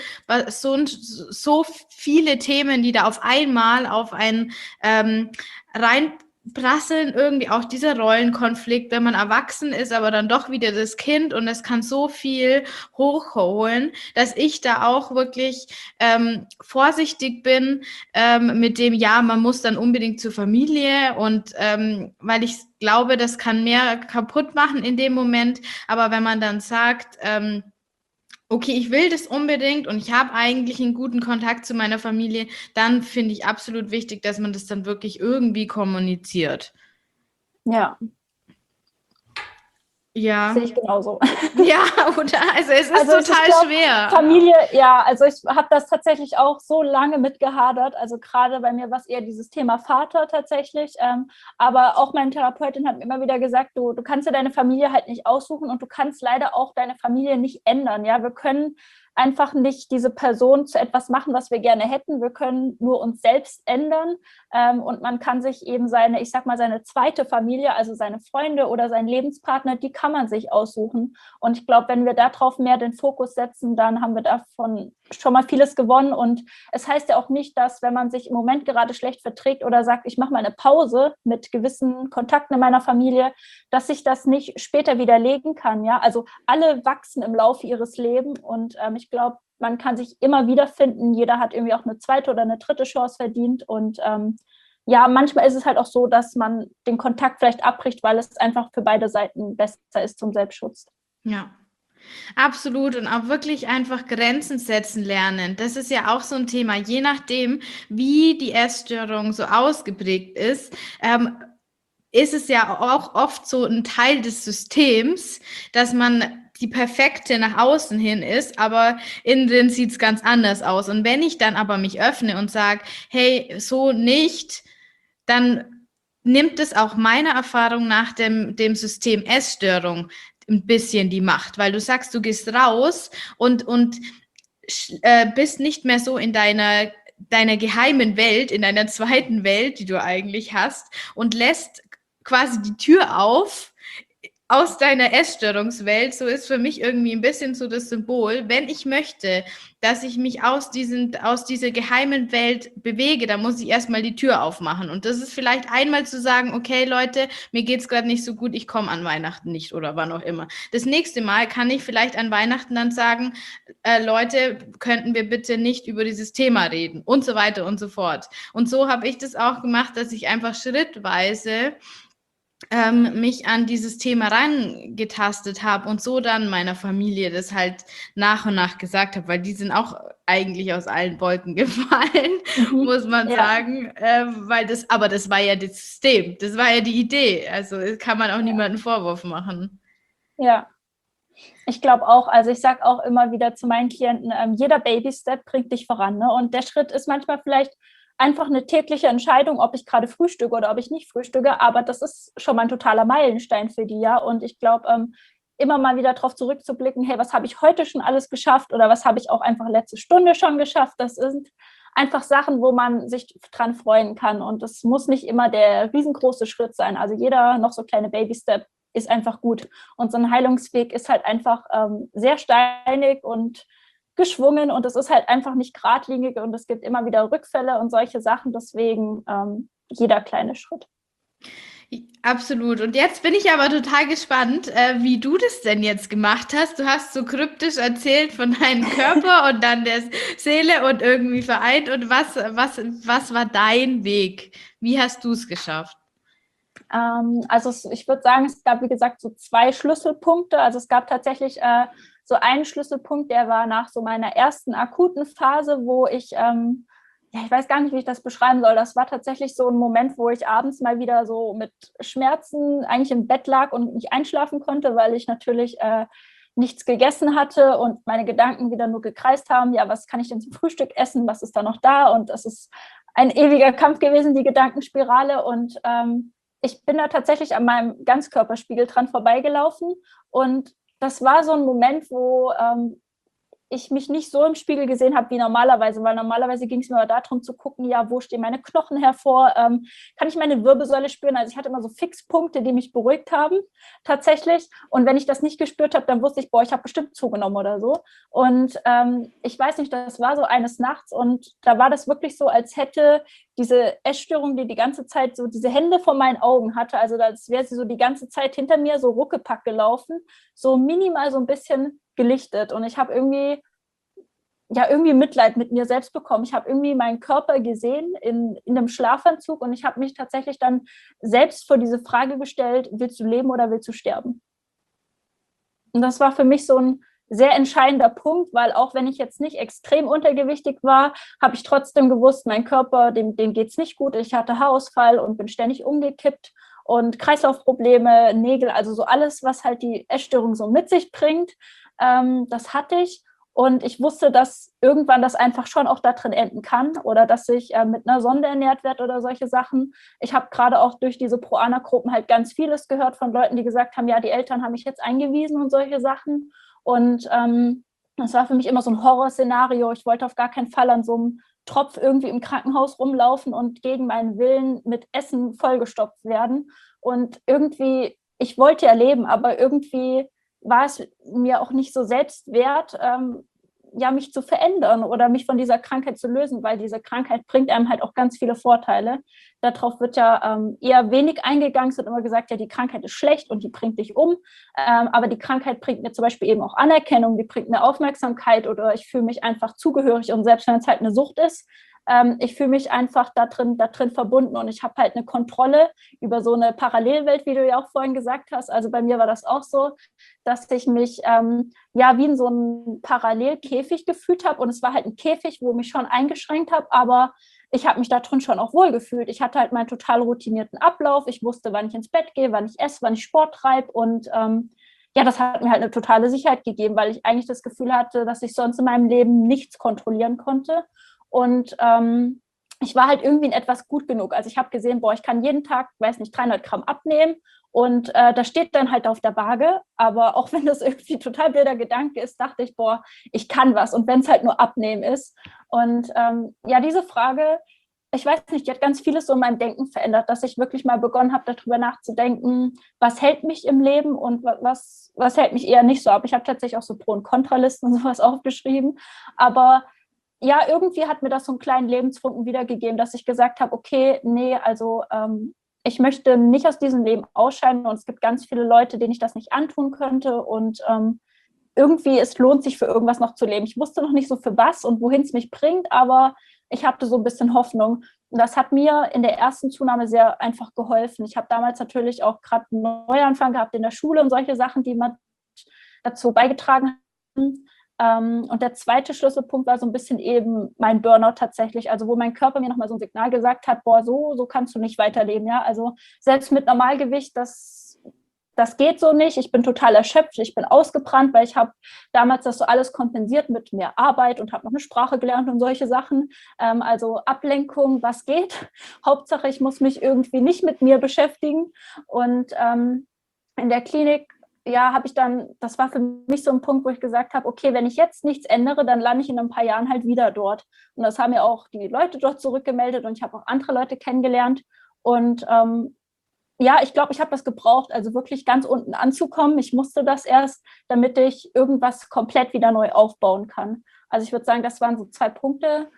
so viele Themen, die da auf einmal auf einen reinprasseln, irgendwie auch dieser Rollenkonflikt, wenn man erwachsen ist, aber dann doch wieder das Kind und es kann so viel hochholen, dass ich da auch wirklich vorsichtig bin mit dem, ja, man muss dann unbedingt zur Familie und weil ich glaube, das kann mehr kaputt machen in dem Moment, aber wenn man dann sagt, okay, ich will das unbedingt und ich habe eigentlich einen guten Kontakt zu meiner Familie, dann finde ich absolut wichtig, dass man das dann wirklich irgendwie kommuniziert. Ja, Ja, sehe ich genauso. ja, oder? Also es ist Also ich total glaube, schwer. Familie, ja, also ich habe das tatsächlich auch so lange mitgehadert. Also gerade bei mir war es eher dieses Thema Vater tatsächlich. Aber auch meine Therapeutin hat mir immer wieder gesagt, du kannst dir deine Familie halt nicht aussuchen und du kannst leider auch deine Familie nicht ändern. Ja, wir können einfach nicht diese Person zu etwas machen, was wir gerne hätten. Wir können nur uns selbst ändern. Und man kann sich eben seine, ich sag mal, seine zweite Familie, also seine Freunde oder seinen Lebenspartner, die kann man sich aussuchen. Und ich glaube, wenn wir darauf mehr den Fokus setzen, dann haben wir davon schon mal vieles gewonnen. Und es heißt ja auch nicht, dass, wenn man sich im Moment gerade schlecht verträgt oder sagt, ich mache mal eine Pause mit gewissen Kontakten in meiner Familie, dass sich das nicht später widerlegen kann. Ja, also alle wachsen im Laufe ihres Lebens und ich glaube, man kann sich immer wiederfinden. Jeder hat irgendwie auch eine zweite oder eine dritte Chance verdient und ja, manchmal ist es halt auch so, dass man den Kontakt vielleicht abbricht, weil es einfach für beide Seiten besser ist zum Selbstschutz. Ja. Absolut und auch wirklich einfach Grenzen setzen lernen. Das ist ja auch so ein Thema. Je nachdem, wie die Essstörung so ausgeprägt ist es ja auch oft so ein Teil des Systems, dass man die perfekte nach außen hin ist, aber innen drin sieht es ganz anders aus. Und wenn ich dann aber mich öffne und sage, hey, so nicht, dann nimmt es auch meiner Erfahrung nach dem System Essstörung ein bisschen die Macht, weil du sagst, du gehst raus und bist nicht mehr so in deiner geheimen Welt, in deiner zweiten Welt, die du eigentlich hast, und lässt quasi die Tür auf aus deiner Essstörungswelt. So ist für mich irgendwie ein bisschen so das Symbol. Wenn ich möchte, dass ich mich aus dieser geheimen Welt bewege, dann muss ich erstmal die Tür aufmachen. Und das ist vielleicht einmal zu sagen, okay, Leute, mir geht's gerade nicht so gut, ich komme an Weihnachten nicht oder wann auch immer. Das nächste Mal kann ich vielleicht an Weihnachten dann sagen, Leute, könnten wir bitte nicht über dieses Thema reden und so weiter und so fort. Und so habe ich das auch gemacht, dass ich einfach schrittweise mich an dieses Thema rangetastet habe und so dann meiner Familie das halt nach und nach gesagt habe, weil die sind auch eigentlich aus allen Wolken gefallen, muss man Ja, sagen, aber das war ja das System, das war ja die Idee, also kann man auch ja, niemanden Vorwurf machen. ja. Ich glaube auch, also ich sage auch immer wieder zu meinen Klienten, jeder Baby-Step bringt dich voran. Ne? Und der Schritt ist manchmal vielleicht einfach eine tägliche Entscheidung, ob ich gerade frühstücke oder ob ich nicht frühstücke. Aber das ist schon mal ein totaler Meilenstein für die, ja. Und ich glaube, immer mal wieder darauf zurückzublicken, hey, was habe ich heute schon alles geschafft oder was habe ich auch einfach letzte Stunde schon geschafft? Das sind einfach Sachen, wo man sich dran freuen kann. Und das muss nicht immer der riesengroße Schritt sein. Also jeder noch so kleine Baby-Step ist einfach gut. Und so ein Heilungsweg ist halt einfach sehr steinig und geschwungen und es ist halt einfach nicht geradlinig und es gibt immer wieder Rückfälle und solche Sachen. Deswegen jeder kleine Schritt. Absolut. Und jetzt bin ich aber total gespannt, wie du das denn jetzt gemacht hast. Du hast so kryptisch erzählt von deinem Körper und dann der Seele und irgendwie vereint. Und was war dein Weg? Wie hast du es geschafft? Also ich würde sagen, es gab, wie gesagt, so zwei Schlüsselpunkte. Also es gab tatsächlich so einen Schlüsselpunkt, der war nach so meiner ersten akuten Phase, wo ich, ja, ich weiß gar nicht, wie ich das beschreiben soll. Das war tatsächlich so ein Moment, wo ich abends mal wieder so mit Schmerzen eigentlich im Bett lag und nicht einschlafen konnte, weil ich natürlich nichts gegessen hatte und meine Gedanken wieder nur gekreist haben, ja, was kann ich denn zum Frühstück essen, was ist da noch da? Und das ist ein ewiger Kampf gewesen, die Gedankenspirale. Und ich bin da tatsächlich an meinem Ganzkörperspiegel dran vorbeigelaufen und das war so ein Moment, wo ich mich nicht so im Spiegel gesehen habe wie normalerweise, weil normalerweise ging es mir aber darum zu gucken, ja, wo stehen meine Knochen hervor, kann ich meine Wirbelsäule spüren, also ich hatte immer so Fixpunkte, die mich beruhigt haben, tatsächlich, und wenn ich das nicht gespürt habe, dann wusste ich, boah, ich habe bestimmt zugenommen oder so und ich weiß nicht, das war so eines Nachts und da war das wirklich so, als hätte diese Essstörung, die ganze Zeit so diese Hände vor meinen Augen hatte, also als wäre sie so die ganze Zeit hinter mir so ruckepack gelaufen, so minimal so ein bisschen gelichtet und ich habe irgendwie Mitleid mit mir selbst bekommen. Ich habe irgendwie meinen Körper gesehen in einem Schlafanzug und ich habe mich tatsächlich dann selbst vor diese Frage gestellt, willst du leben oder willst du sterben? Und das war für mich so ein sehr entscheidender Punkt, weil auch wenn ich jetzt nicht extrem untergewichtig war, habe ich trotzdem gewusst, mein Körper, dem geht es nicht gut. Ich hatte Haarausfall und bin ständig umgekippt und Kreislaufprobleme, Nägel, also so alles, was halt die Essstörung so mit sich bringt, das hatte ich. Und ich wusste, dass irgendwann das einfach schon auch da drin enden kann oder dass ich mit einer Sonde ernährt werde oder solche Sachen. Ich habe gerade auch durch diese Pro-Ana-Gruppen halt ganz vieles gehört von Leuten, die gesagt haben, ja, die Eltern haben mich jetzt eingewiesen und solche Sachen. Und das war für mich immer so ein Horrorszenario. Ich wollte auf gar keinen Fall an so einem Tropf irgendwie im Krankenhaus rumlaufen und gegen meinen Willen mit Essen vollgestopft werden. Und irgendwie, ich wollte ja leben, aber irgendwie war es mir auch nicht so selbst wert, ja, mich zu verändern oder mich von dieser Krankheit zu lösen, weil diese Krankheit bringt einem halt auch ganz viele Vorteile. Darauf wird ja eher wenig eingegangen. Es wird immer gesagt, ja, die Krankheit ist schlecht und die bringt dich um. Aber die Krankheit bringt mir zum Beispiel eben auch Anerkennung, die bringt mir Aufmerksamkeit oder ich fühle mich einfach zugehörig und selbst wenn es halt eine Sucht ist, Ich fühle mich einfach da drin verbunden und ich habe halt eine Kontrolle über so eine Parallelwelt, wie du ja auch vorhin gesagt hast. Also bei mir war das auch so, dass ich mich wie in so einem Parallelkäfig gefühlt habe und es war halt ein Käfig, wo mich schon eingeschränkt habe, aber ich habe mich da drin schon auch wohl gefühlt. Ich hatte halt meinen total routinierten Ablauf. Ich wusste, wann ich ins Bett gehe, wann ich esse, wann ich Sport treibe und das hat mir halt eine totale Sicherheit gegeben, weil ich eigentlich das Gefühl hatte, dass ich sonst in meinem Leben nichts kontrollieren konnte. Und ich war halt irgendwie in etwas gut genug. Also ich habe gesehen, boah, ich kann jeden Tag, weiß nicht, 300 Gramm abnehmen. Und das steht dann halt auf der Waage. Aber auch wenn das irgendwie ein total blöder Gedanke ist, dachte ich, boah, ich kann was. Und wenn es halt nur Abnehmen ist. Und diese Frage, ich weiß nicht, die hat ganz vieles so in meinem Denken verändert, dass ich wirklich mal begonnen habe, darüber nachzudenken, was hält mich im Leben und was hält mich eher nicht so ab. Ich habe tatsächlich auch so Pro- und Kontralisten und sowas aufgeschrieben. Aber ja, irgendwie hat mir das so einen kleinen Lebensfunken wiedergegeben, dass ich gesagt habe, okay, nee, also ich möchte nicht aus diesem Leben ausscheiden und es gibt ganz viele Leute, denen ich das nicht antun könnte und irgendwie, es lohnt sich für irgendwas noch zu leben. Ich wusste noch nicht so für was und wohin es mich bringt, aber ich hatte so ein bisschen Hoffnung. Und das hat mir in der ersten Zunahme sehr einfach geholfen. Ich habe damals natürlich auch gerade einen Neuanfang gehabt in der Schule und solche Sachen, die man dazu beigetragen haben. Und der zweite Schlüsselpunkt war so ein bisschen eben mein Burnout tatsächlich, also wo mein Körper mir nochmal so ein Signal gesagt hat, boah, so kannst du nicht weiterleben, ja, also selbst mit Normalgewicht, das geht so nicht, ich bin total erschöpft, ich bin ausgebrannt, weil ich habe damals das so alles kompensiert mit mehr Arbeit und habe noch eine Sprache gelernt und solche Sachen, also Ablenkung, was geht, Hauptsache ich muss mich irgendwie nicht mit mir beschäftigen und in der Klinik habe ich dann, das war für mich so ein Punkt, wo ich gesagt habe, okay, wenn ich jetzt nichts ändere, dann lande ich in ein paar Jahren halt wieder dort. Und das haben ja auch die Leute dort zurückgemeldet und ich habe auch andere Leute kennengelernt. Und ich glaube, ich habe das gebraucht, also wirklich ganz unten anzukommen. Ich musste das erst, damit ich irgendwas komplett wieder neu aufbauen kann. Also ich würde sagen, das waren so 2 Punkte.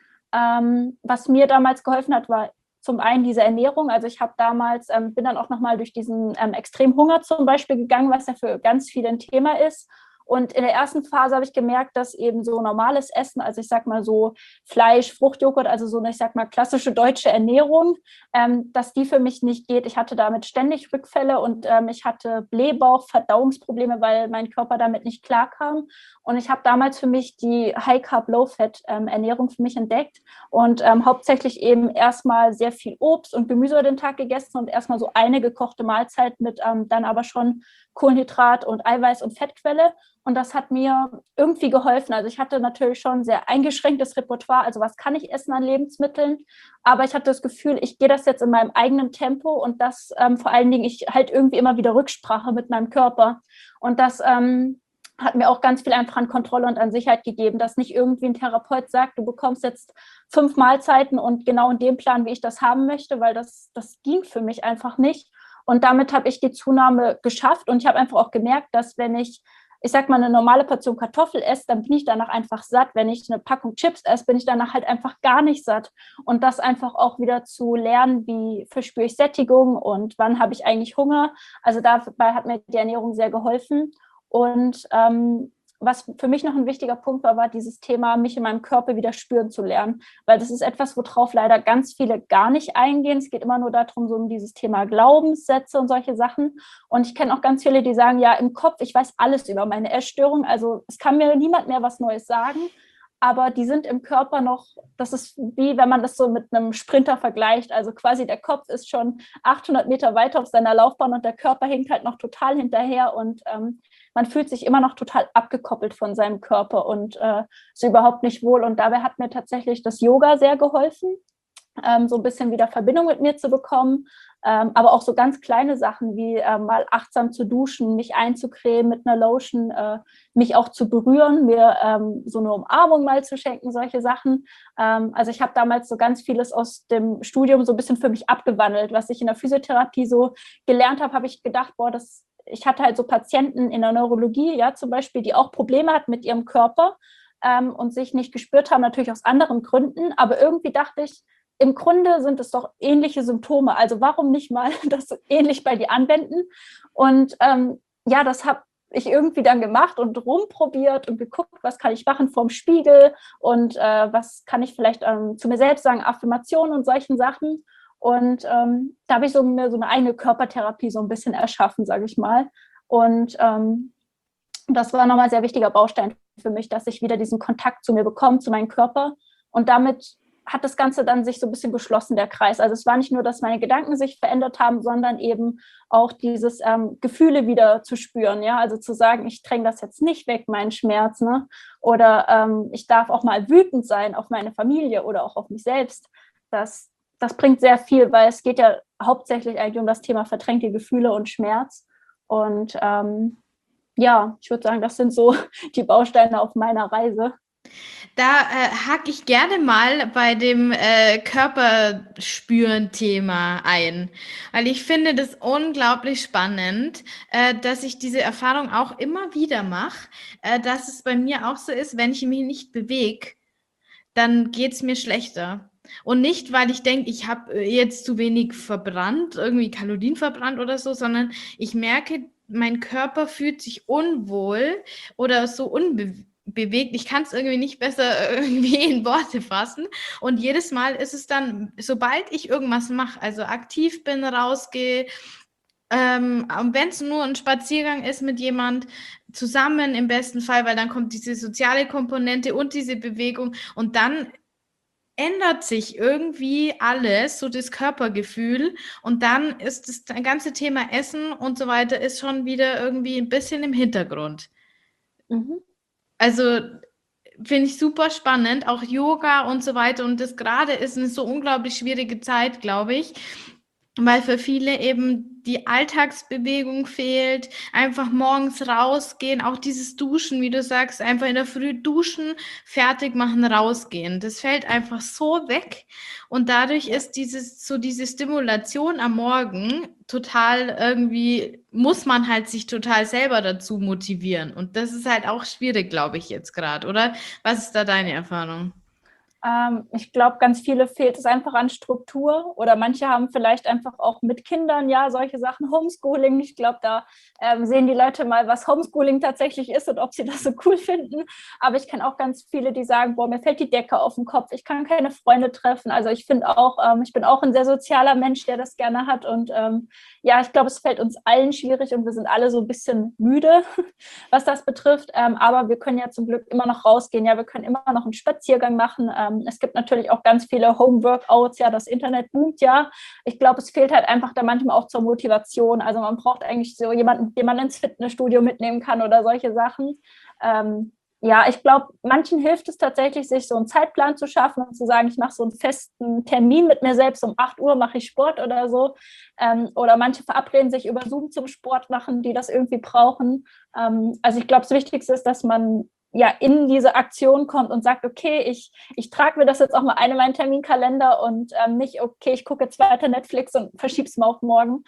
Was mir damals geholfen hat, war zum einen diese Ernährung. Also ich habe damals, bin dann auch nochmal durch diesen Extremhunger zum Beispiel gegangen, was ja für ganz viele ein Thema ist. Und in der ersten Phase habe ich gemerkt, dass eben so normales Essen, also ich sag mal so Fleisch, Fruchtjoghurt, also so eine, ich sag mal, klassische deutsche Ernährung, dass die für mich nicht geht. Ich hatte damit ständig Rückfälle und ich hatte Blähbauch, Verdauungsprobleme, weil mein Körper damit nicht klarkam. Und ich habe damals für mich die High-Carb, Low-Fat-Ernährung für mich entdeckt und hauptsächlich eben erstmal sehr viel Obst und Gemüse über den Tag gegessen und erstmal so eine gekochte Mahlzeit mit dann aber schon Kohlenhydrat und Eiweiß und Fettquelle. Und das hat mir irgendwie geholfen. Also ich hatte natürlich schon ein sehr eingeschränktes Repertoire, also was kann ich essen an Lebensmitteln, aber ich hatte das Gefühl, ich gehe das jetzt in meinem eigenen Tempo und das vor allen Dingen, ich halt irgendwie immer wieder Rücksprache mit meinem Körper. Und das hat mir auch ganz viel einfach an Kontrolle und an Sicherheit gegeben, dass nicht irgendwie ein Therapeut sagt, du bekommst jetzt 5 Mahlzeiten und genau in dem Plan, wie ich das haben möchte, weil das ging für mich einfach nicht. Und damit habe ich die Zunahme geschafft und ich habe einfach auch gemerkt, dass wenn ich sag mal, eine normale Portion Kartoffel esse, dann bin ich danach einfach satt. Wenn ich eine Packung Chips esse, bin ich danach halt einfach gar nicht satt. Und das einfach auch wieder zu lernen, wie verspüre ich Sättigung und wann habe ich eigentlich Hunger. Also dabei hat mir die Ernährung sehr geholfen. Und was für mich noch ein wichtiger Punkt war dieses Thema, mich in meinem Körper wieder spüren zu lernen. Weil das ist etwas, worauf leider ganz viele gar nicht eingehen. Es geht immer nur darum, so um dieses Thema Glaubenssätze und solche Sachen. Und ich kenne auch ganz viele, die sagen, ja, im Kopf, ich weiß alles über meine Essstörung. Also es kann mir niemand mehr was Neues sagen. Aber die sind im Körper noch, das ist wie wenn man das so mit einem Sprinter vergleicht. Also quasi der Kopf ist schon 800 Meter weiter auf seiner Laufbahn und der Körper hinkt halt noch total hinterher und man fühlt sich immer noch total abgekoppelt von seinem Körper und ist überhaupt nicht wohl. Und dabei hat mir tatsächlich das Yoga sehr geholfen, so ein bisschen wieder Verbindung mit mir zu bekommen. Aber auch so ganz kleine Sachen wie mal achtsam zu duschen, mich einzucremen mit einer Lotion, mich auch zu berühren, mir so eine Umarmung mal zu schenken, solche Sachen. Also ich habe damals so ganz vieles aus dem Studium so ein bisschen für mich abgewandelt. Was ich in der Physiotherapie so gelernt habe, habe ich gedacht, boah, ich hatte halt so Patienten in der Neurologie, ja, zum Beispiel, die auch Probleme hatten mit ihrem Körper und sich nicht gespürt haben, natürlich aus anderen Gründen. Aber irgendwie dachte ich, im Grunde sind es doch ähnliche Symptome. Also warum nicht mal das ähnlich bei dir anwenden? Und das ich irgendwie dann gemacht und rumprobiert und geguckt, was kann ich machen vorm Spiegel und was kann ich vielleicht zu mir selbst sagen, Affirmationen und solchen Sachen. Und da habe ich mir so eine eigene Körpertherapie so ein bisschen erschaffen, sage ich mal. Und das war nochmal ein sehr wichtiger Baustein für mich, dass ich wieder diesen Kontakt zu mir bekomme, zu meinem Körper. Und damit hat das Ganze dann sich so ein bisschen geschlossen, der Kreis. Also es war nicht nur, dass meine Gedanken sich verändert haben, sondern eben auch dieses Gefühle wieder zu spüren. Ja, also zu sagen, ich dränge das jetzt nicht weg, meinen Schmerz, ne? Oder ich darf auch mal wütend sein auf meine Familie oder auch auf mich selbst. Das bringt sehr viel, weil es geht ja hauptsächlich eigentlich um das Thema verdrängte Gefühle und Schmerz. Und ja, ich würde sagen, das sind so die Bausteine auf meiner Reise. Da hake ich gerne mal bei dem Körperspüren-Thema ein, weil ich finde das unglaublich spannend, dass ich diese Erfahrung auch immer wieder mache, dass es bei mir auch so ist, wenn ich mich nicht bewege, dann geht es mir schlechter. Und nicht, weil ich denke, ich habe jetzt zu wenig verbrannt, irgendwie Kalorien verbrannt oder so, sondern ich merke, mein Körper fühlt sich unwohl oder so unbewegt. Ich kann es irgendwie nicht besser irgendwie in Worte fassen. Und jedes Mal ist es dann, sobald ich irgendwas mache, also aktiv bin, rausgehe, wenn es nur ein Spaziergang ist mit jemand zusammen im besten Fall, weil dann kommt diese soziale Komponente und diese Bewegung und dann ändert sich irgendwie alles, so das Körpergefühl und dann ist das ganze Thema Essen und so weiter ist schon wieder irgendwie ein bisschen im Hintergrund. Mhm. Also finde ich super spannend, auch Yoga und so weiter und das gerade ist eine so unglaublich schwierige Zeit, glaube ich, weil für viele eben die Alltagsbewegung fehlt, einfach morgens rausgehen, auch dieses Duschen, wie du sagst, einfach in der Früh duschen, fertig machen, rausgehen. Das fällt einfach so weg und dadurch ist diese Stimulation am Morgen total irgendwie, muss man halt sich total selber dazu motivieren und das ist halt auch schwierig, glaube ich jetzt gerade, oder? Was ist da deine Erfahrung? Ich glaube, ganz viele fehlt es einfach an Struktur oder manche haben vielleicht einfach auch mit Kindern, ja, solche Sachen, Homeschooling. Ich glaube, da sehen die Leute mal, was Homeschooling tatsächlich ist und ob sie das so cool finden. Aber ich kenne auch ganz viele, die sagen, boah, mir fällt die Decke auf den Kopf, ich kann keine Freunde treffen. Also ich finde auch, ich bin auch ein sehr sozialer Mensch, der das gerne hat und ja, ich glaube, es fällt uns allen schwierig und wir sind alle so ein bisschen müde, was das betrifft. Aber wir können ja zum Glück immer noch rausgehen. Ja, wir können immer noch einen Spaziergang machen. Es gibt natürlich auch ganz viele Home-Workouts. Ja, das Internet boomt ja. Ich glaube, es fehlt halt einfach da manchmal auch zur Motivation. Also man braucht eigentlich so jemanden, den man ins Fitnessstudio mitnehmen kann oder solche Sachen. Ja, ich glaube, manchen hilft es tatsächlich, sich so einen Zeitplan zu schaffen und zu sagen, ich mache so einen festen Termin mit mir selbst, um 8 Uhr mache ich Sport oder so. Oder manche verabreden sich über Zoom zum Sport machen, die das irgendwie brauchen. Also ich glaube, das Wichtigste ist, dass man ja in diese Aktion kommt und sagt, okay, ich trage mir das jetzt auch mal ein in meinen Terminkalender und nicht, okay, ich gucke jetzt weiter Netflix und verschiebe es mal auf morgen.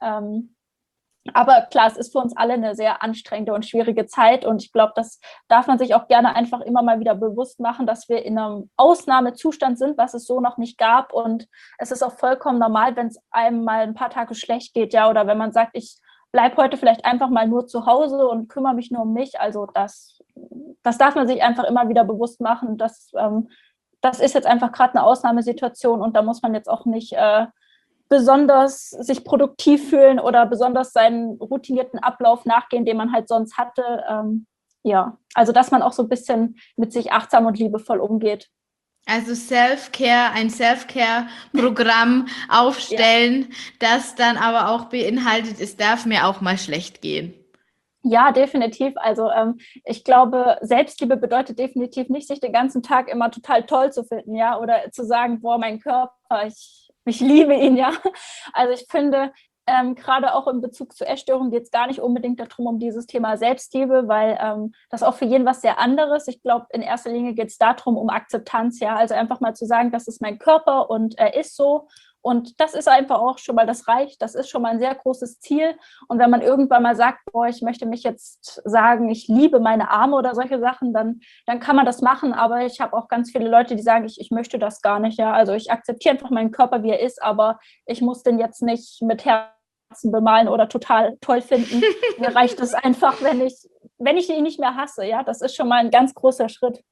Aber klar, es ist für uns alle eine sehr anstrengende und schwierige Zeit und ich glaube, das darf man sich auch gerne einfach immer mal wieder bewusst machen, dass wir in einem Ausnahmezustand sind, was es so noch nicht gab und es ist auch vollkommen normal, wenn es einem mal ein paar Tage schlecht geht, ja, oder wenn man sagt, ich bleibe heute vielleicht einfach mal nur zu Hause und kümmere mich nur um mich, also das darf man sich einfach immer wieder bewusst machen, das ist jetzt einfach gerade eine Ausnahmesituation und da muss man jetzt auch nicht besonders sich produktiv fühlen oder besonders seinen routinierten Ablauf nachgehen, den man halt sonst hatte. Ja, also dass man auch so ein bisschen mit sich achtsam und liebevoll umgeht. Also ein Self-Care-Programm aufstellen, ja, das dann aber auch beinhaltet, es darf mir auch mal schlecht gehen. Ja, definitiv. Also ich glaube, Selbstliebe bedeutet definitiv nicht, sich den ganzen Tag immer total toll zu finden, ja, oder zu sagen, boah, mein Körper, ich liebe ihn, ja. Also ich finde, gerade auch in Bezug zu Essstörungen geht es gar nicht unbedingt darum, um dieses Thema Selbstliebe, weil das auch für jeden was sehr anderes. Ich glaube, in erster Linie geht es darum, um Akzeptanz, ja. Also einfach mal zu sagen, das ist mein Körper und er ist so. Und das ist einfach auch schon mal, das reicht, das ist schon mal ein sehr großes Ziel. Und wenn man irgendwann mal sagt, boah, ich möchte mich jetzt sagen, ich liebe meine Arme oder solche Sachen, dann kann man das machen. Aber ich habe auch ganz viele Leute, die sagen, ich möchte das gar nicht. Ja, also ich akzeptiere einfach meinen Körper, wie er ist, aber ich muss den jetzt nicht mit Herz bemalen oder total toll finden. Mir reicht es einfach, wenn ich ihn nicht mehr hasse. Ja, das ist schon mal ein ganz großer Schritt.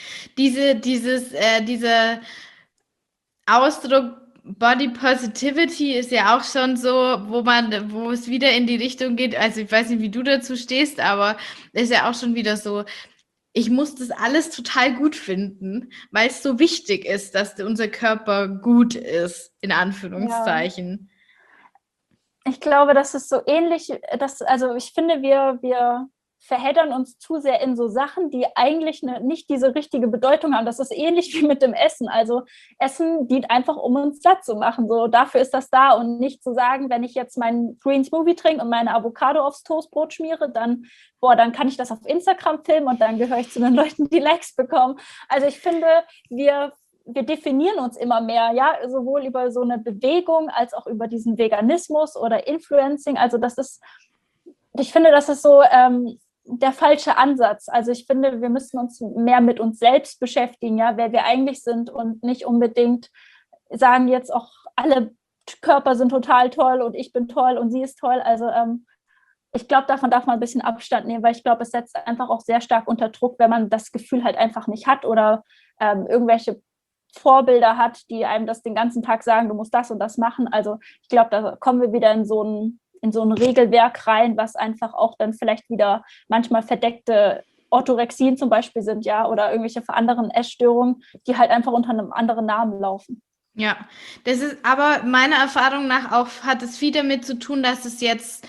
Dieser Ausdruck Body Positivity ist ja auch schon so, wo es wieder in die Richtung geht. Also ich weiß nicht, wie du dazu stehst, aber ist ja auch schon wieder so, ich muss das alles total gut finden, weil es so wichtig ist, dass unser Körper gut ist, in Ja. Anführungszeichen. Ich glaube, das ist so ähnlich, also ich finde, wir verheddern uns zu sehr in so Sachen, die eigentlich nicht diese richtige Bedeutung haben. Das ist ähnlich wie mit dem Essen. Also Essen dient einfach, um uns satt zu machen. So, dafür ist das da und nicht zu sagen, wenn ich jetzt meinen Green Smoothie trinke und meine Avocado aufs Toastbrot schmiere, dann kann ich das auf Instagram filmen und dann gehöre ich zu den Leuten, die Likes bekommen. Also ich finde, wir definieren uns immer mehr, ja, sowohl über so eine Bewegung als auch über diesen Veganismus oder Influencing. Also ich finde, das ist so der falsche Ansatz. Also ich finde, wir müssen uns mehr mit uns selbst beschäftigen, ja, wer wir eigentlich sind und nicht unbedingt sagen jetzt auch alle Körper sind total toll und ich bin toll und sie ist toll. Also ich glaube, davon darf man ein bisschen Abstand nehmen, weil ich glaube, es setzt einfach auch sehr stark unter Druck, wenn man das Gefühl halt einfach nicht hat oder irgendwelche Vorbilder hat, die einem das den ganzen Tag sagen, du musst das und das machen. Also ich glaube, da kommen wir wieder in so ein Regelwerk rein, was einfach auch dann vielleicht wieder manchmal verdeckte Orthorexien zum Beispiel sind, ja, oder irgendwelche anderen Essstörungen, die halt einfach unter einem anderen Namen laufen. Ja, das ist aber meiner Erfahrung nach auch, hat es viel damit zu tun, dass es jetzt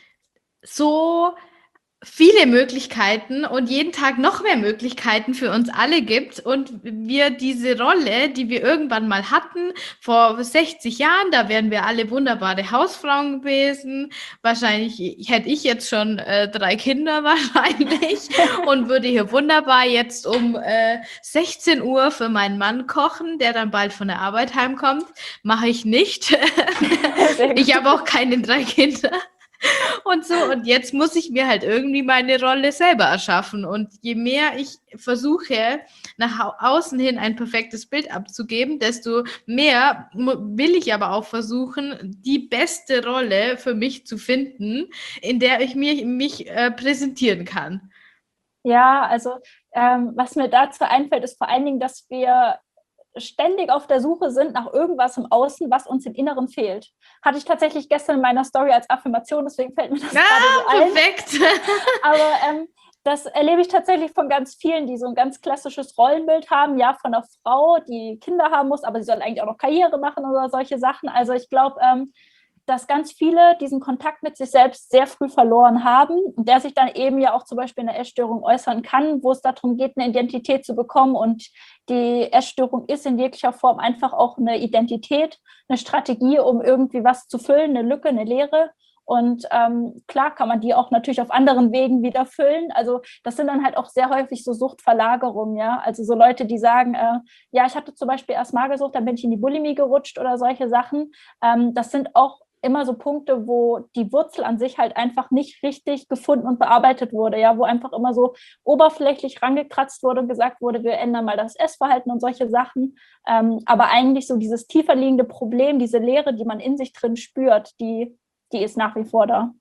so viele Möglichkeiten und jeden Tag noch mehr Möglichkeiten für uns alle gibt und wir diese Rolle, die wir irgendwann mal hatten, vor 60 Jahren, da wären wir alle wunderbare Hausfrauen gewesen. Wahrscheinlich hätte ich jetzt schon 3 Kinder wahrscheinlich und würde hier wunderbar jetzt um 16 Uhr für meinen Mann kochen, der dann bald von der Arbeit heimkommt. Mache ich nicht. Ich habe auch keine 3 Kinder. Und so, und jetzt muss ich mir halt irgendwie meine Rolle selber erschaffen. Und je mehr ich versuche, nach außen hin ein perfektes Bild abzugeben, desto mehr will ich aber auch versuchen, die beste Rolle für mich zu finden, in der ich mich präsentieren kann. Ja, also was mir dazu einfällt, ist vor allen Dingen, dass wir ständig auf der Suche sind nach irgendwas im Außen, was uns im Inneren fehlt. Hatte ich tatsächlich gestern in meiner Story als Affirmation, deswegen fällt mir das gerade so ein. Perfekt. Aber das erlebe ich tatsächlich von ganz vielen, die so ein ganz klassisches Rollenbild haben, ja, von einer Frau, die Kinder haben muss, aber sie soll eigentlich auch noch Karriere machen oder solche Sachen. Also ich glaube, dass ganz viele diesen Kontakt mit sich selbst sehr früh verloren haben und der sich dann eben ja auch zum Beispiel in der Essstörung äußern kann, wo es darum geht, eine Identität zu bekommen. Und die Essstörung ist in jeglicher Form einfach auch eine Identität, eine Strategie, um irgendwie was zu füllen, eine Lücke, eine Leere. Und klar kann man die auch natürlich auf anderen Wegen wieder füllen. Also das sind dann halt auch sehr häufig so Suchtverlagerungen, ja. Also so Leute, die sagen, ja, ich hatte zum Beispiel erst Magersucht, dann bin ich in die Bulimie gerutscht oder solche Sachen. Das sind auch immer so Punkte, wo die Wurzel an sich halt einfach nicht richtig gefunden und bearbeitet wurde, ja, wo einfach immer so oberflächlich rangekratzt wurde und gesagt wurde, wir ändern mal das Essverhalten und solche Sachen. Aber eigentlich so dieses tiefer liegende Problem, diese Leere, die man in sich drin spürt, die ist nach wie vor da.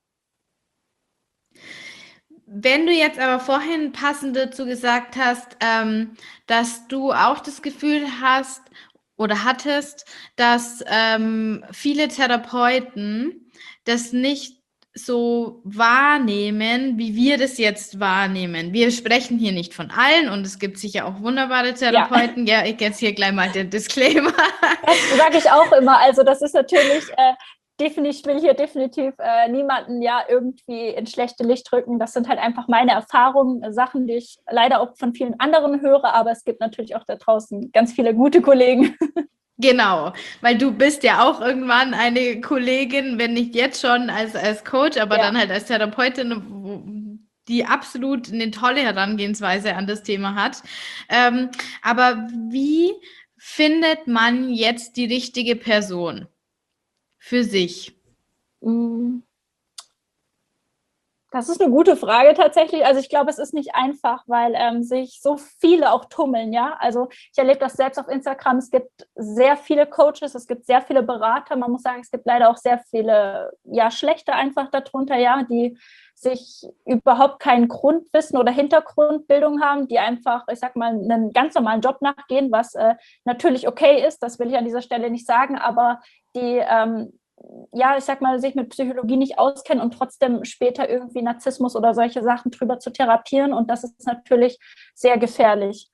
Wenn du jetzt aber vorhin passend dazu gesagt hast, dass du auch das Gefühl hast oder hattest, dass viele Therapeuten das nicht so wahrnehmen, wie wir das jetzt wahrnehmen. Wir sprechen hier nicht von allen und es gibt sicher auch wunderbare Ja, Therapeuten. Ja, ich jetzt hier gleich mal den Disclaimer. das sage ich auch immer. Also das ist natürlich ich will hier definitiv niemanden ja irgendwie ins schlechte Licht rücken. Das sind halt einfach meine Erfahrungen, Sachen, die ich leider auch von vielen anderen höre, aber es gibt natürlich auch da draußen ganz viele gute Kollegen. Genau, weil du bist ja auch irgendwann eine Kollegin, wenn nicht jetzt schon als Coach, aber Ja. dann halt als Therapeutin, die absolut eine tolle Herangehensweise an das Thema hat. Aber wie findet man jetzt die richtige Person für sich? Mm, Das ist eine gute Frage tatsächlich. Also ich glaube, es ist nicht einfach, weil sich so viele auch tummeln, ja. Also ich erlebe das selbst auf Instagram. Es gibt sehr viele Coaches, es gibt sehr viele Berater. Man muss sagen, es gibt leider auch sehr viele, ja, schlechte einfach darunter, ja, die sich überhaupt kein Grundwissen oder Hintergrundbildung haben, die einfach, ich sag mal, einen ganz normalen Job nachgehen, was natürlich okay ist, das will ich an dieser Stelle nicht sagen, aber die ja, ich sag mal, sich mit Psychologie nicht auskennen und trotzdem später irgendwie Narzissmus oder solche Sachen drüber zu therapieren. Und das ist natürlich sehr gefährlich.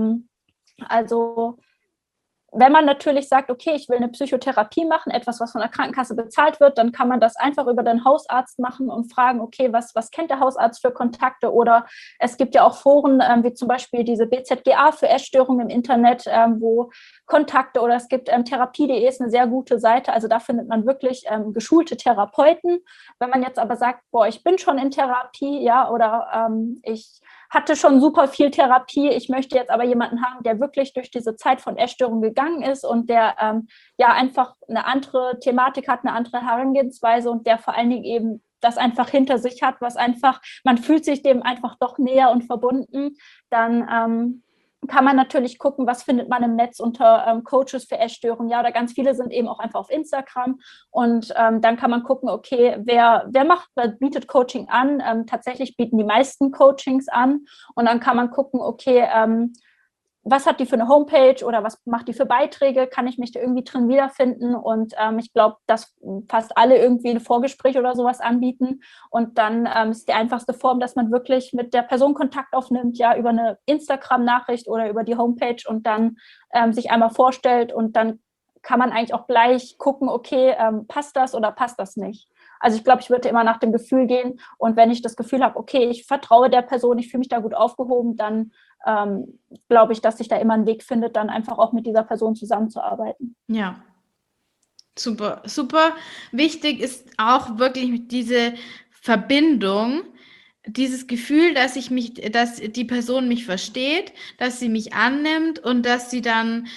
Also wenn man natürlich sagt, okay, ich will eine Psychotherapie machen, etwas, was von der Krankenkasse bezahlt wird, dann kann man das einfach über den Hausarzt machen und fragen, okay, was kennt der Hausarzt für Kontakte? Oder es gibt ja auch Foren, wie zum Beispiel diese BZGA für Essstörungen im Internet, wo Kontakte oder es gibt Therapie.de ist eine sehr gute Seite. Also da findet man wirklich geschulte Therapeuten. Wenn man jetzt aber sagt, boah, ich bin schon in Therapie, ja, oder ich hatte schon super viel Therapie. Ich möchte jetzt aber jemanden haben, der wirklich durch diese Zeit von Essstörung gegangen ist und der ja einfach eine andere Thematik hat, eine andere Herangehensweise und der vor allen Dingen eben das einfach hinter sich hat, was einfach, man fühlt sich dem einfach doch näher und verbunden, dann kann man natürlich gucken, was findet man im Netz unter Coaches für Essstörungen. Ja, oder ganz viele sind eben auch einfach auf Instagram. Und dann kann man gucken, okay, wer bietet Coaching an? Tatsächlich bieten die meisten Coachings an. Und dann kann man gucken, okay, was hat die für eine Homepage oder was macht die für Beiträge? Kann ich mich da irgendwie drin wiederfinden? Und ich glaube, dass fast alle irgendwie ein Vorgespräch oder sowas anbieten. Und dann ist die einfachste Form, dass man wirklich mit der Person Kontakt aufnimmt, ja, über eine Instagram-Nachricht oder über die Homepage und dann sich einmal vorstellt und dann kann man eigentlich auch gleich gucken, okay, passt das oder passt das nicht? Also ich glaube, ich würde immer nach dem Gefühl gehen und wenn ich das Gefühl habe, okay, ich vertraue der Person, ich fühle mich da gut aufgehoben, dann glaube ich, dass sich da immer ein Weg findet, dann einfach auch mit dieser Person zusammenzuarbeiten. Ja, super, super. Wichtig ist auch wirklich diese Verbindung, dieses Gefühl, dass die Person mich versteht, dass sie mich annimmt und dass sie dann,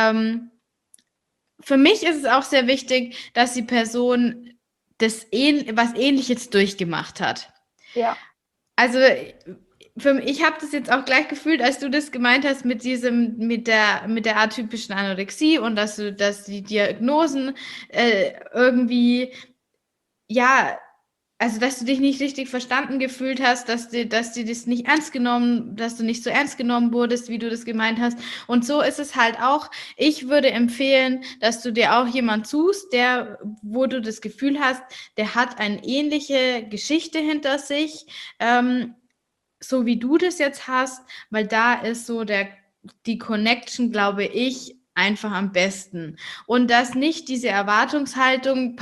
für mich ist es auch sehr wichtig, dass die Person was Ähnliches durchgemacht hat. Ja. Also ich habe das jetzt auch gleich gefühlt, als du das gemeint hast mit der atypischen Anorexie und dass die Diagnosen irgendwie, ja, also dass du dich nicht richtig verstanden gefühlt hast, dass du nicht so ernst genommen wurdest, wie du das gemeint hast. Und so ist es halt auch. Ich würde empfehlen, dass du dir auch jemand suchst, wo du das Gefühl hast, der hat eine ähnliche Geschichte hinter sich, so wie du das jetzt hast, weil da ist so die Connection, glaube ich, einfach am besten. Und dass nicht diese Erwartungshaltung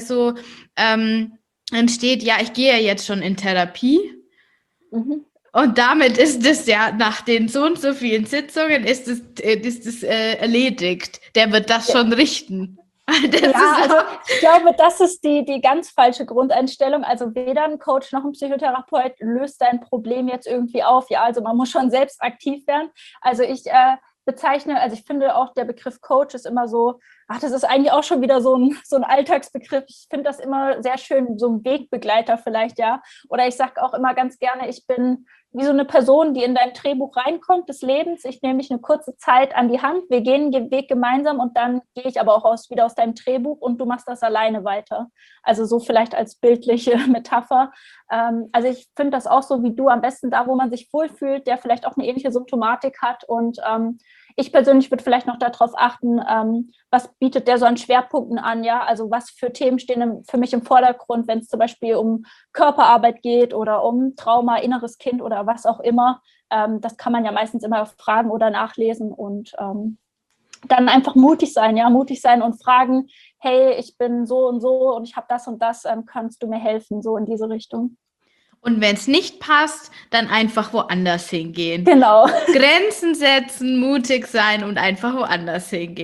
entsteht, ja, ich gehe ja jetzt schon in Therapie. Mhm. Und damit ist es ja nach den so und so vielen Sitzungen ist es erledigt. Der wird das schon richten. Also ich glaube, das ist die ganz falsche Grundeinstellung. Also weder ein Coach noch ein Psychotherapeut löst dein Problem jetzt irgendwie auf. Ja, also man muss schon selbst aktiv werden. Also ich ich finde auch der Begriff Coach ist immer so, das ist eigentlich auch schon wieder so ein Alltagsbegriff. Ich finde das immer sehr schön, so ein Wegbegleiter vielleicht, ja. Oder ich sage auch immer ganz gerne, ich bin wie so eine Person, die in dein Drehbuch reinkommt des Lebens. Ich nehme mich eine kurze Zeit an die Hand, wir gehen den Weg gemeinsam und dann gehe ich aber auch wieder aus deinem Drehbuch und du machst das alleine weiter. Also so vielleicht als bildliche Metapher. Also ich finde das auch so wie du, am besten da, wo man sich wohlfühlt, der vielleicht auch eine ähnliche Symptomatik hat und ich persönlich würde vielleicht noch darauf achten, was bietet der so an Schwerpunkten an, ja, also was für Themen stehen für mich im Vordergrund, wenn es zum Beispiel um Körperarbeit geht oder um Trauma, inneres Kind oder was auch immer. Das kann man ja meistens immer fragen oder nachlesen und dann einfach mutig sein und fragen, hey, ich bin so und ich habe das und das, kannst du mir helfen, so in diese Richtung. Und wenn es nicht passt, dann einfach woanders hingehen. Genau. Grenzen setzen, mutig sein und einfach woanders hingehen.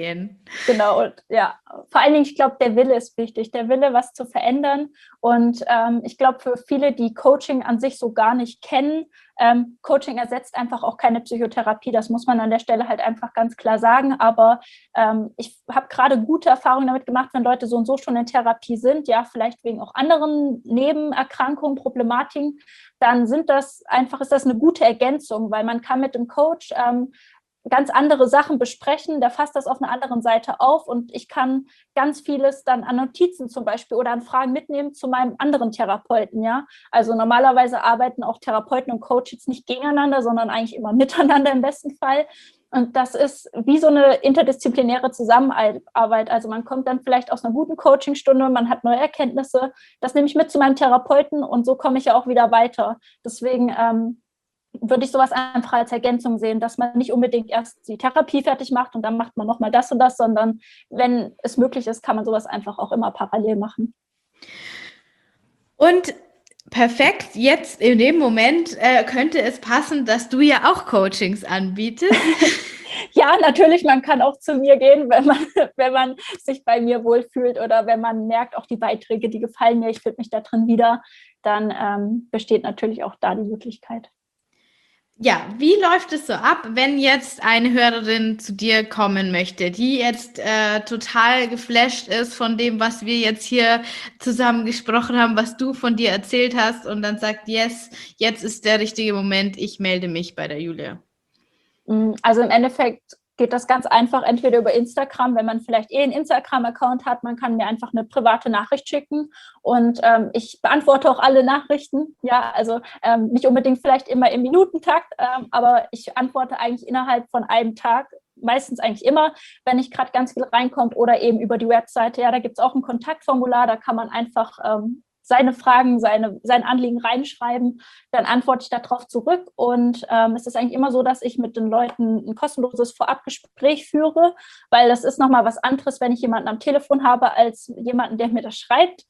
Genau, und ja, vor allen Dingen, ich glaube, der Wille ist wichtig, der Wille, was zu verändern. Und ich glaube, für viele, die Coaching an sich so gar nicht kennen, Coaching ersetzt einfach auch keine Psychotherapie. Das muss man an der Stelle halt einfach ganz klar sagen. Aber ich habe gerade gute Erfahrungen damit gemacht, wenn Leute so und so schon in Therapie sind, ja, vielleicht wegen auch anderen Nebenerkrankungen, Problematiken, dann ist das eine gute Ergänzung, weil man kann mit dem Coach ganz andere Sachen besprechen, der fasst das auf einer anderen Seite auf und ich kann ganz vieles dann an Notizen zum Beispiel oder an Fragen mitnehmen zu meinem anderen Therapeuten, ja. Also normalerweise arbeiten auch Therapeuten und Coaches nicht gegeneinander, sondern eigentlich immer miteinander im besten Fall. Und das ist wie so eine interdisziplinäre Zusammenarbeit. Also man kommt dann vielleicht aus einer guten Coachingstunde, man hat neue Erkenntnisse, das nehme ich mit zu meinem Therapeuten und so komme ich ja auch wieder weiter. Deswegen würde ich sowas einfach als Ergänzung sehen, dass man nicht unbedingt erst die Therapie fertig macht und dann macht man nochmal das und das, sondern wenn es möglich ist, kann man sowas einfach auch immer parallel machen. Und perfekt, jetzt in dem Moment könnte es passen, dass du ja auch Coachings anbietest. Ja, natürlich, man kann auch zu mir gehen, wenn man sich bei mir wohlfühlt oder wenn man merkt, auch die Beiträge, die gefallen mir, ich finde mich da drin wieder, dann besteht natürlich auch da die Möglichkeit. Ja, wie läuft es so ab, wenn jetzt eine Hörerin zu dir kommen möchte, die jetzt total geflasht ist von dem, was wir jetzt hier zusammen gesprochen haben, was du von dir erzählt hast und dann sagt, yes, jetzt ist der richtige Moment, ich melde mich bei der Julia? Also im Endeffekt geht das ganz einfach, entweder über Instagram, wenn man vielleicht einen Instagram-Account hat, man kann mir einfach eine private Nachricht schicken und ich beantworte auch alle Nachrichten, ja, also nicht unbedingt vielleicht immer im Minutentakt, aber ich antworte eigentlich innerhalb von einem Tag, meistens eigentlich immer, wenn nicht gerade ganz viel reinkommt oder eben über die Webseite, ja, da gibt es auch ein Kontaktformular, da kann man einfach seine Fragen, sein Anliegen reinschreiben, dann antworte ich darauf zurück und es ist eigentlich immer so, dass ich mit den Leuten ein kostenloses Vorabgespräch führe, weil das ist nochmal was anderes, wenn ich jemanden am Telefon habe, als jemanden, der mir das schreibt.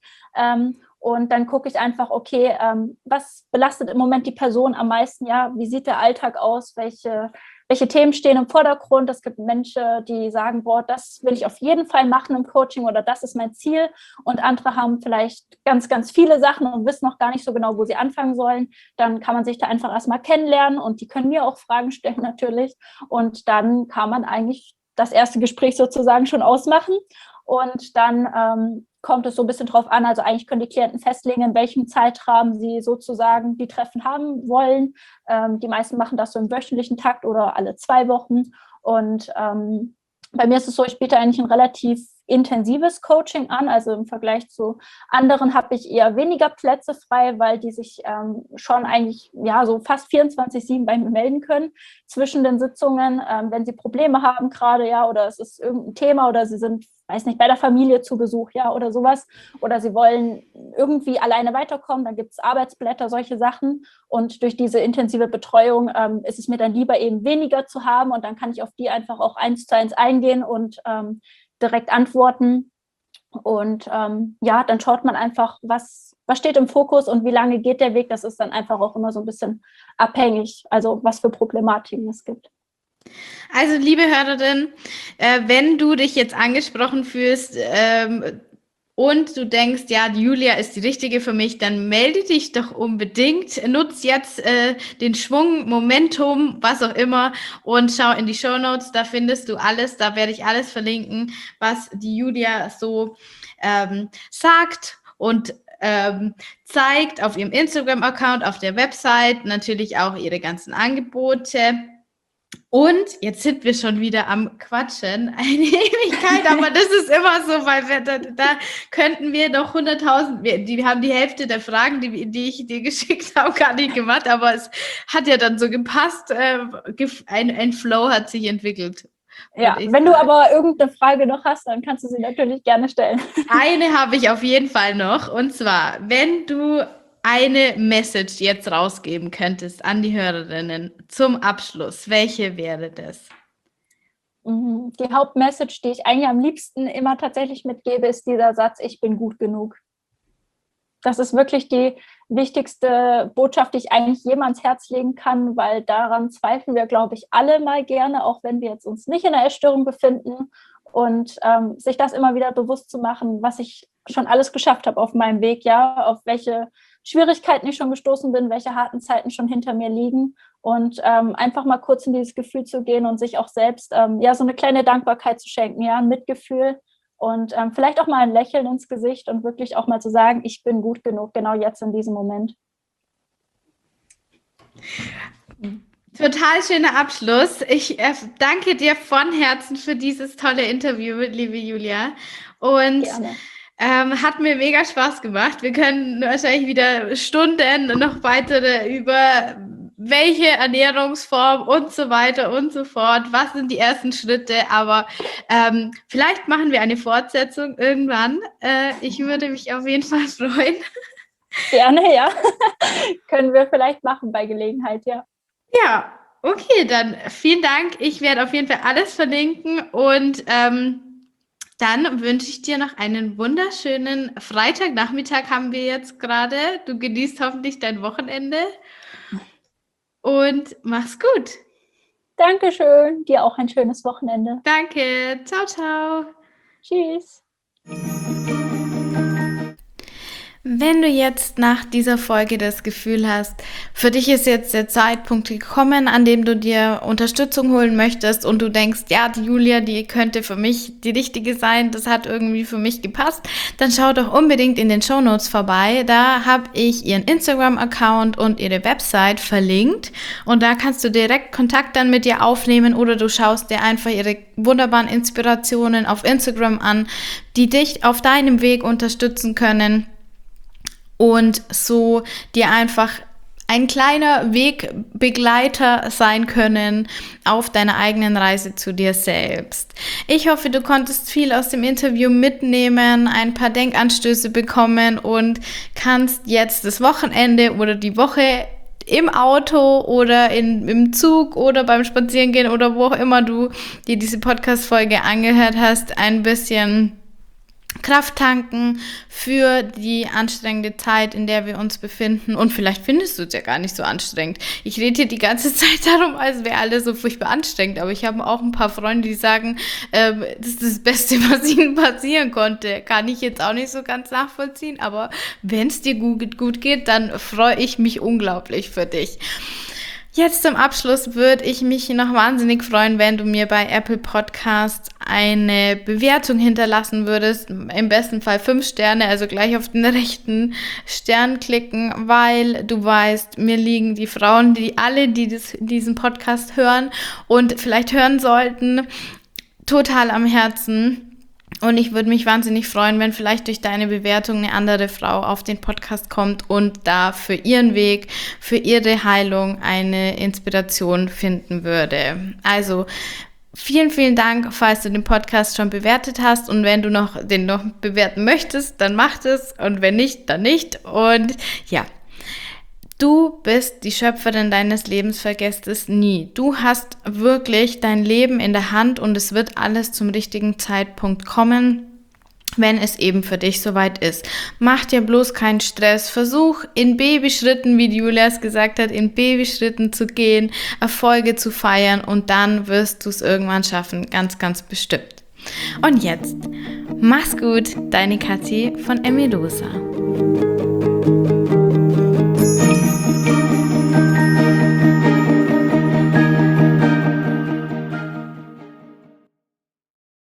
Und dann gucke ich einfach, okay, was belastet im Moment die Person am meisten? Ja, wie sieht der Alltag aus? Welche Themen stehen im Vordergrund? Es gibt Menschen, die sagen, boah, das will ich auf jeden Fall machen im Coaching oder das ist mein Ziel. Und andere haben vielleicht ganz, ganz viele Sachen und wissen noch gar nicht so genau, wo sie anfangen sollen. Dann kann man sich da einfach erstmal kennenlernen und die können mir auch Fragen stellen natürlich. Und dann kann man eigentlich das erste Gespräch sozusagen schon ausmachen. Und dann kommt es so ein bisschen drauf an, also eigentlich können die Klienten festlegen, in welchem Zeitrahmen sie sozusagen die Treffen haben wollen. Die meisten machen das so im wöchentlichen Takt oder alle 2 Wochen. Und bei mir ist es so, ich biete eigentlich ein relativ intensives Coaching an. Also im Vergleich zu anderen habe ich eher weniger Plätze frei, weil die sich schon eigentlich ja so fast 24/7 bei mir melden können zwischen den Sitzungen, wenn sie Probleme haben gerade, ja, oder es ist irgendein Thema oder sie sind, weiß nicht, bei der Familie zu Besuch, ja, oder sowas. Oder sie wollen irgendwie alleine weiterkommen, dann gibt es Arbeitsblätter, solche Sachen. Und durch diese intensive Betreuung ist es mir dann lieber eben weniger zu haben und dann kann ich auf die einfach auch 1:1 eingehen und direkt antworten. Und ja, dann schaut man einfach, was steht im Fokus und wie lange geht der Weg. Das ist dann einfach auch immer so ein bisschen abhängig, also was für Problematiken es gibt. Also, liebe Hörerin, wenn du dich jetzt angesprochen fühlst und du denkst, ja, die Julia ist die Richtige für mich, dann melde dich doch unbedingt. Nutz jetzt den Schwung, Momentum, was auch immer und schau in die Shownotes, da findest du alles, da werde ich alles verlinken, was die Julia so sagt und zeigt auf ihrem Instagram-Account, auf der Website, natürlich auch ihre ganzen Angebote. Und jetzt sind wir schon wieder am Quatschen, eine Ewigkeit, aber das ist immer so, weil da könnten wir doch 100.000, die haben die Hälfte der Fragen, die ich dir geschickt habe, gar nicht gemacht, aber es hat ja dann so gepasst, ein Flow hat sich entwickelt. Ja, wenn du aber irgendeine Frage noch hast, dann kannst du sie natürlich gerne stellen. Eine habe ich auf jeden Fall noch, und zwar, wenn du eine Message jetzt rausgeben könntest an die Hörerinnen zum Abschluss, welche wäre das? Die Hauptmessage, die ich eigentlich am liebsten immer tatsächlich mitgebe, ist dieser Satz, ich bin gut genug. Das ist wirklich die wichtigste Botschaft, die ich eigentlich jedem ans Herz legen kann, weil daran zweifeln wir, glaube ich, alle mal gerne, auch wenn wir jetzt uns nicht in einer Essstörung befinden. und sich das immer wieder bewusst zu machen, was ich schon alles geschafft habe auf meinem Weg, ja, auf welche Schwierigkeiten ich schon gestoßen bin, welche harten Zeiten schon hinter mir liegen und einfach mal kurz in dieses Gefühl zu gehen und sich auch selbst ja so eine kleine Dankbarkeit zu schenken, ja, ein Mitgefühl und vielleicht auch mal ein Lächeln ins Gesicht und wirklich auch mal zu sagen, ich bin gut genug, genau jetzt in diesem Moment. Total schöner Abschluss. Ich danke dir von Herzen für dieses tolle Interview, liebe Julia. Und hat mir mega Spaß gemacht. Wir können wahrscheinlich wieder Stunden noch weitere über welche Ernährungsform und so weiter und so fort. Was sind die ersten Schritte? Aber vielleicht machen wir eine Fortsetzung irgendwann. Ich würde mich auf jeden Fall freuen. Gerne, ja. Können wir vielleicht machen bei Gelegenheit, ja. Ja, okay, dann vielen Dank. Ich werde auf jeden Fall alles verlinken und dann wünsche ich dir noch einen wunderschönen Freitagnachmittag haben wir jetzt gerade. Du genießt hoffentlich dein Wochenende und mach's gut. Dankeschön. Dir auch ein schönes Wochenende. Danke. Ciao, ciao. Tschüss. Wenn du jetzt nach dieser Folge das Gefühl hast, für dich ist jetzt der Zeitpunkt gekommen, an dem du dir Unterstützung holen möchtest und du denkst, ja, die Julia, die könnte für mich die richtige sein, das hat irgendwie für mich gepasst, dann schau doch unbedingt in den Shownotes vorbei. Da habe ich ihren Instagram-Account und ihre Website verlinkt und da kannst du direkt Kontakt dann mit ihr aufnehmen oder du schaust dir einfach ihre wunderbaren Inspirationen auf Instagram an, die dich auf deinem Weg unterstützen können. Und so dir einfach ein kleiner Wegbegleiter sein können auf deiner eigenen Reise zu dir selbst. Ich hoffe, du konntest viel aus dem Interview mitnehmen, ein paar Denkanstöße bekommen und kannst jetzt das Wochenende oder die Woche im Auto oder im Zug oder beim Spazierengehen oder wo auch immer du dir diese Podcast-Folge angehört hast, ein bisschen Kraft tanken für die anstrengende Zeit, in der wir uns befinden. Und vielleicht findest du es ja gar nicht so anstrengend. Ich rede hier die ganze Zeit darum, als wäre alles so furchtbar anstrengend. Aber ich habe auch ein paar Freunde, die sagen, das ist das Beste, was ihnen passieren konnte. Kann ich jetzt auch nicht so ganz nachvollziehen. Aber wenn es dir gut geht, dann freue ich mich unglaublich für dich. Jetzt zum Abschluss würde ich mich noch wahnsinnig freuen, wenn du mir bei Apple Podcasts eine Bewertung hinterlassen würdest. Im besten Fall 5 Sterne, also gleich auf den rechten Stern klicken, weil du weißt, mir liegen die Frauen, die diesen Podcast hören und vielleicht hören sollten, total am Herzen. Und ich würde mich wahnsinnig freuen, wenn vielleicht durch deine Bewertung eine andere Frau auf den Podcast kommt und da für ihren Weg, für ihre Heilung eine Inspiration finden würde. Also vielen, vielen Dank, falls du den Podcast schon bewertet hast und wenn du den noch bewerten möchtest, dann mach das und wenn nicht, dann nicht. Und ja, du bist die Schöpferin deines Lebens, vergesst es nie. Du hast wirklich dein Leben in der Hand und es wird alles zum richtigen Zeitpunkt kommen, wenn es eben für dich soweit ist. Mach dir bloß keinen Stress. Versuch in Babyschritten, wie Julia es gesagt hat, in Babyschritten zu gehen, Erfolge zu feiern und dann wirst du es irgendwann schaffen. Ganz, ganz bestimmt. Und jetzt, mach's gut, deine Kathi von Emilosa.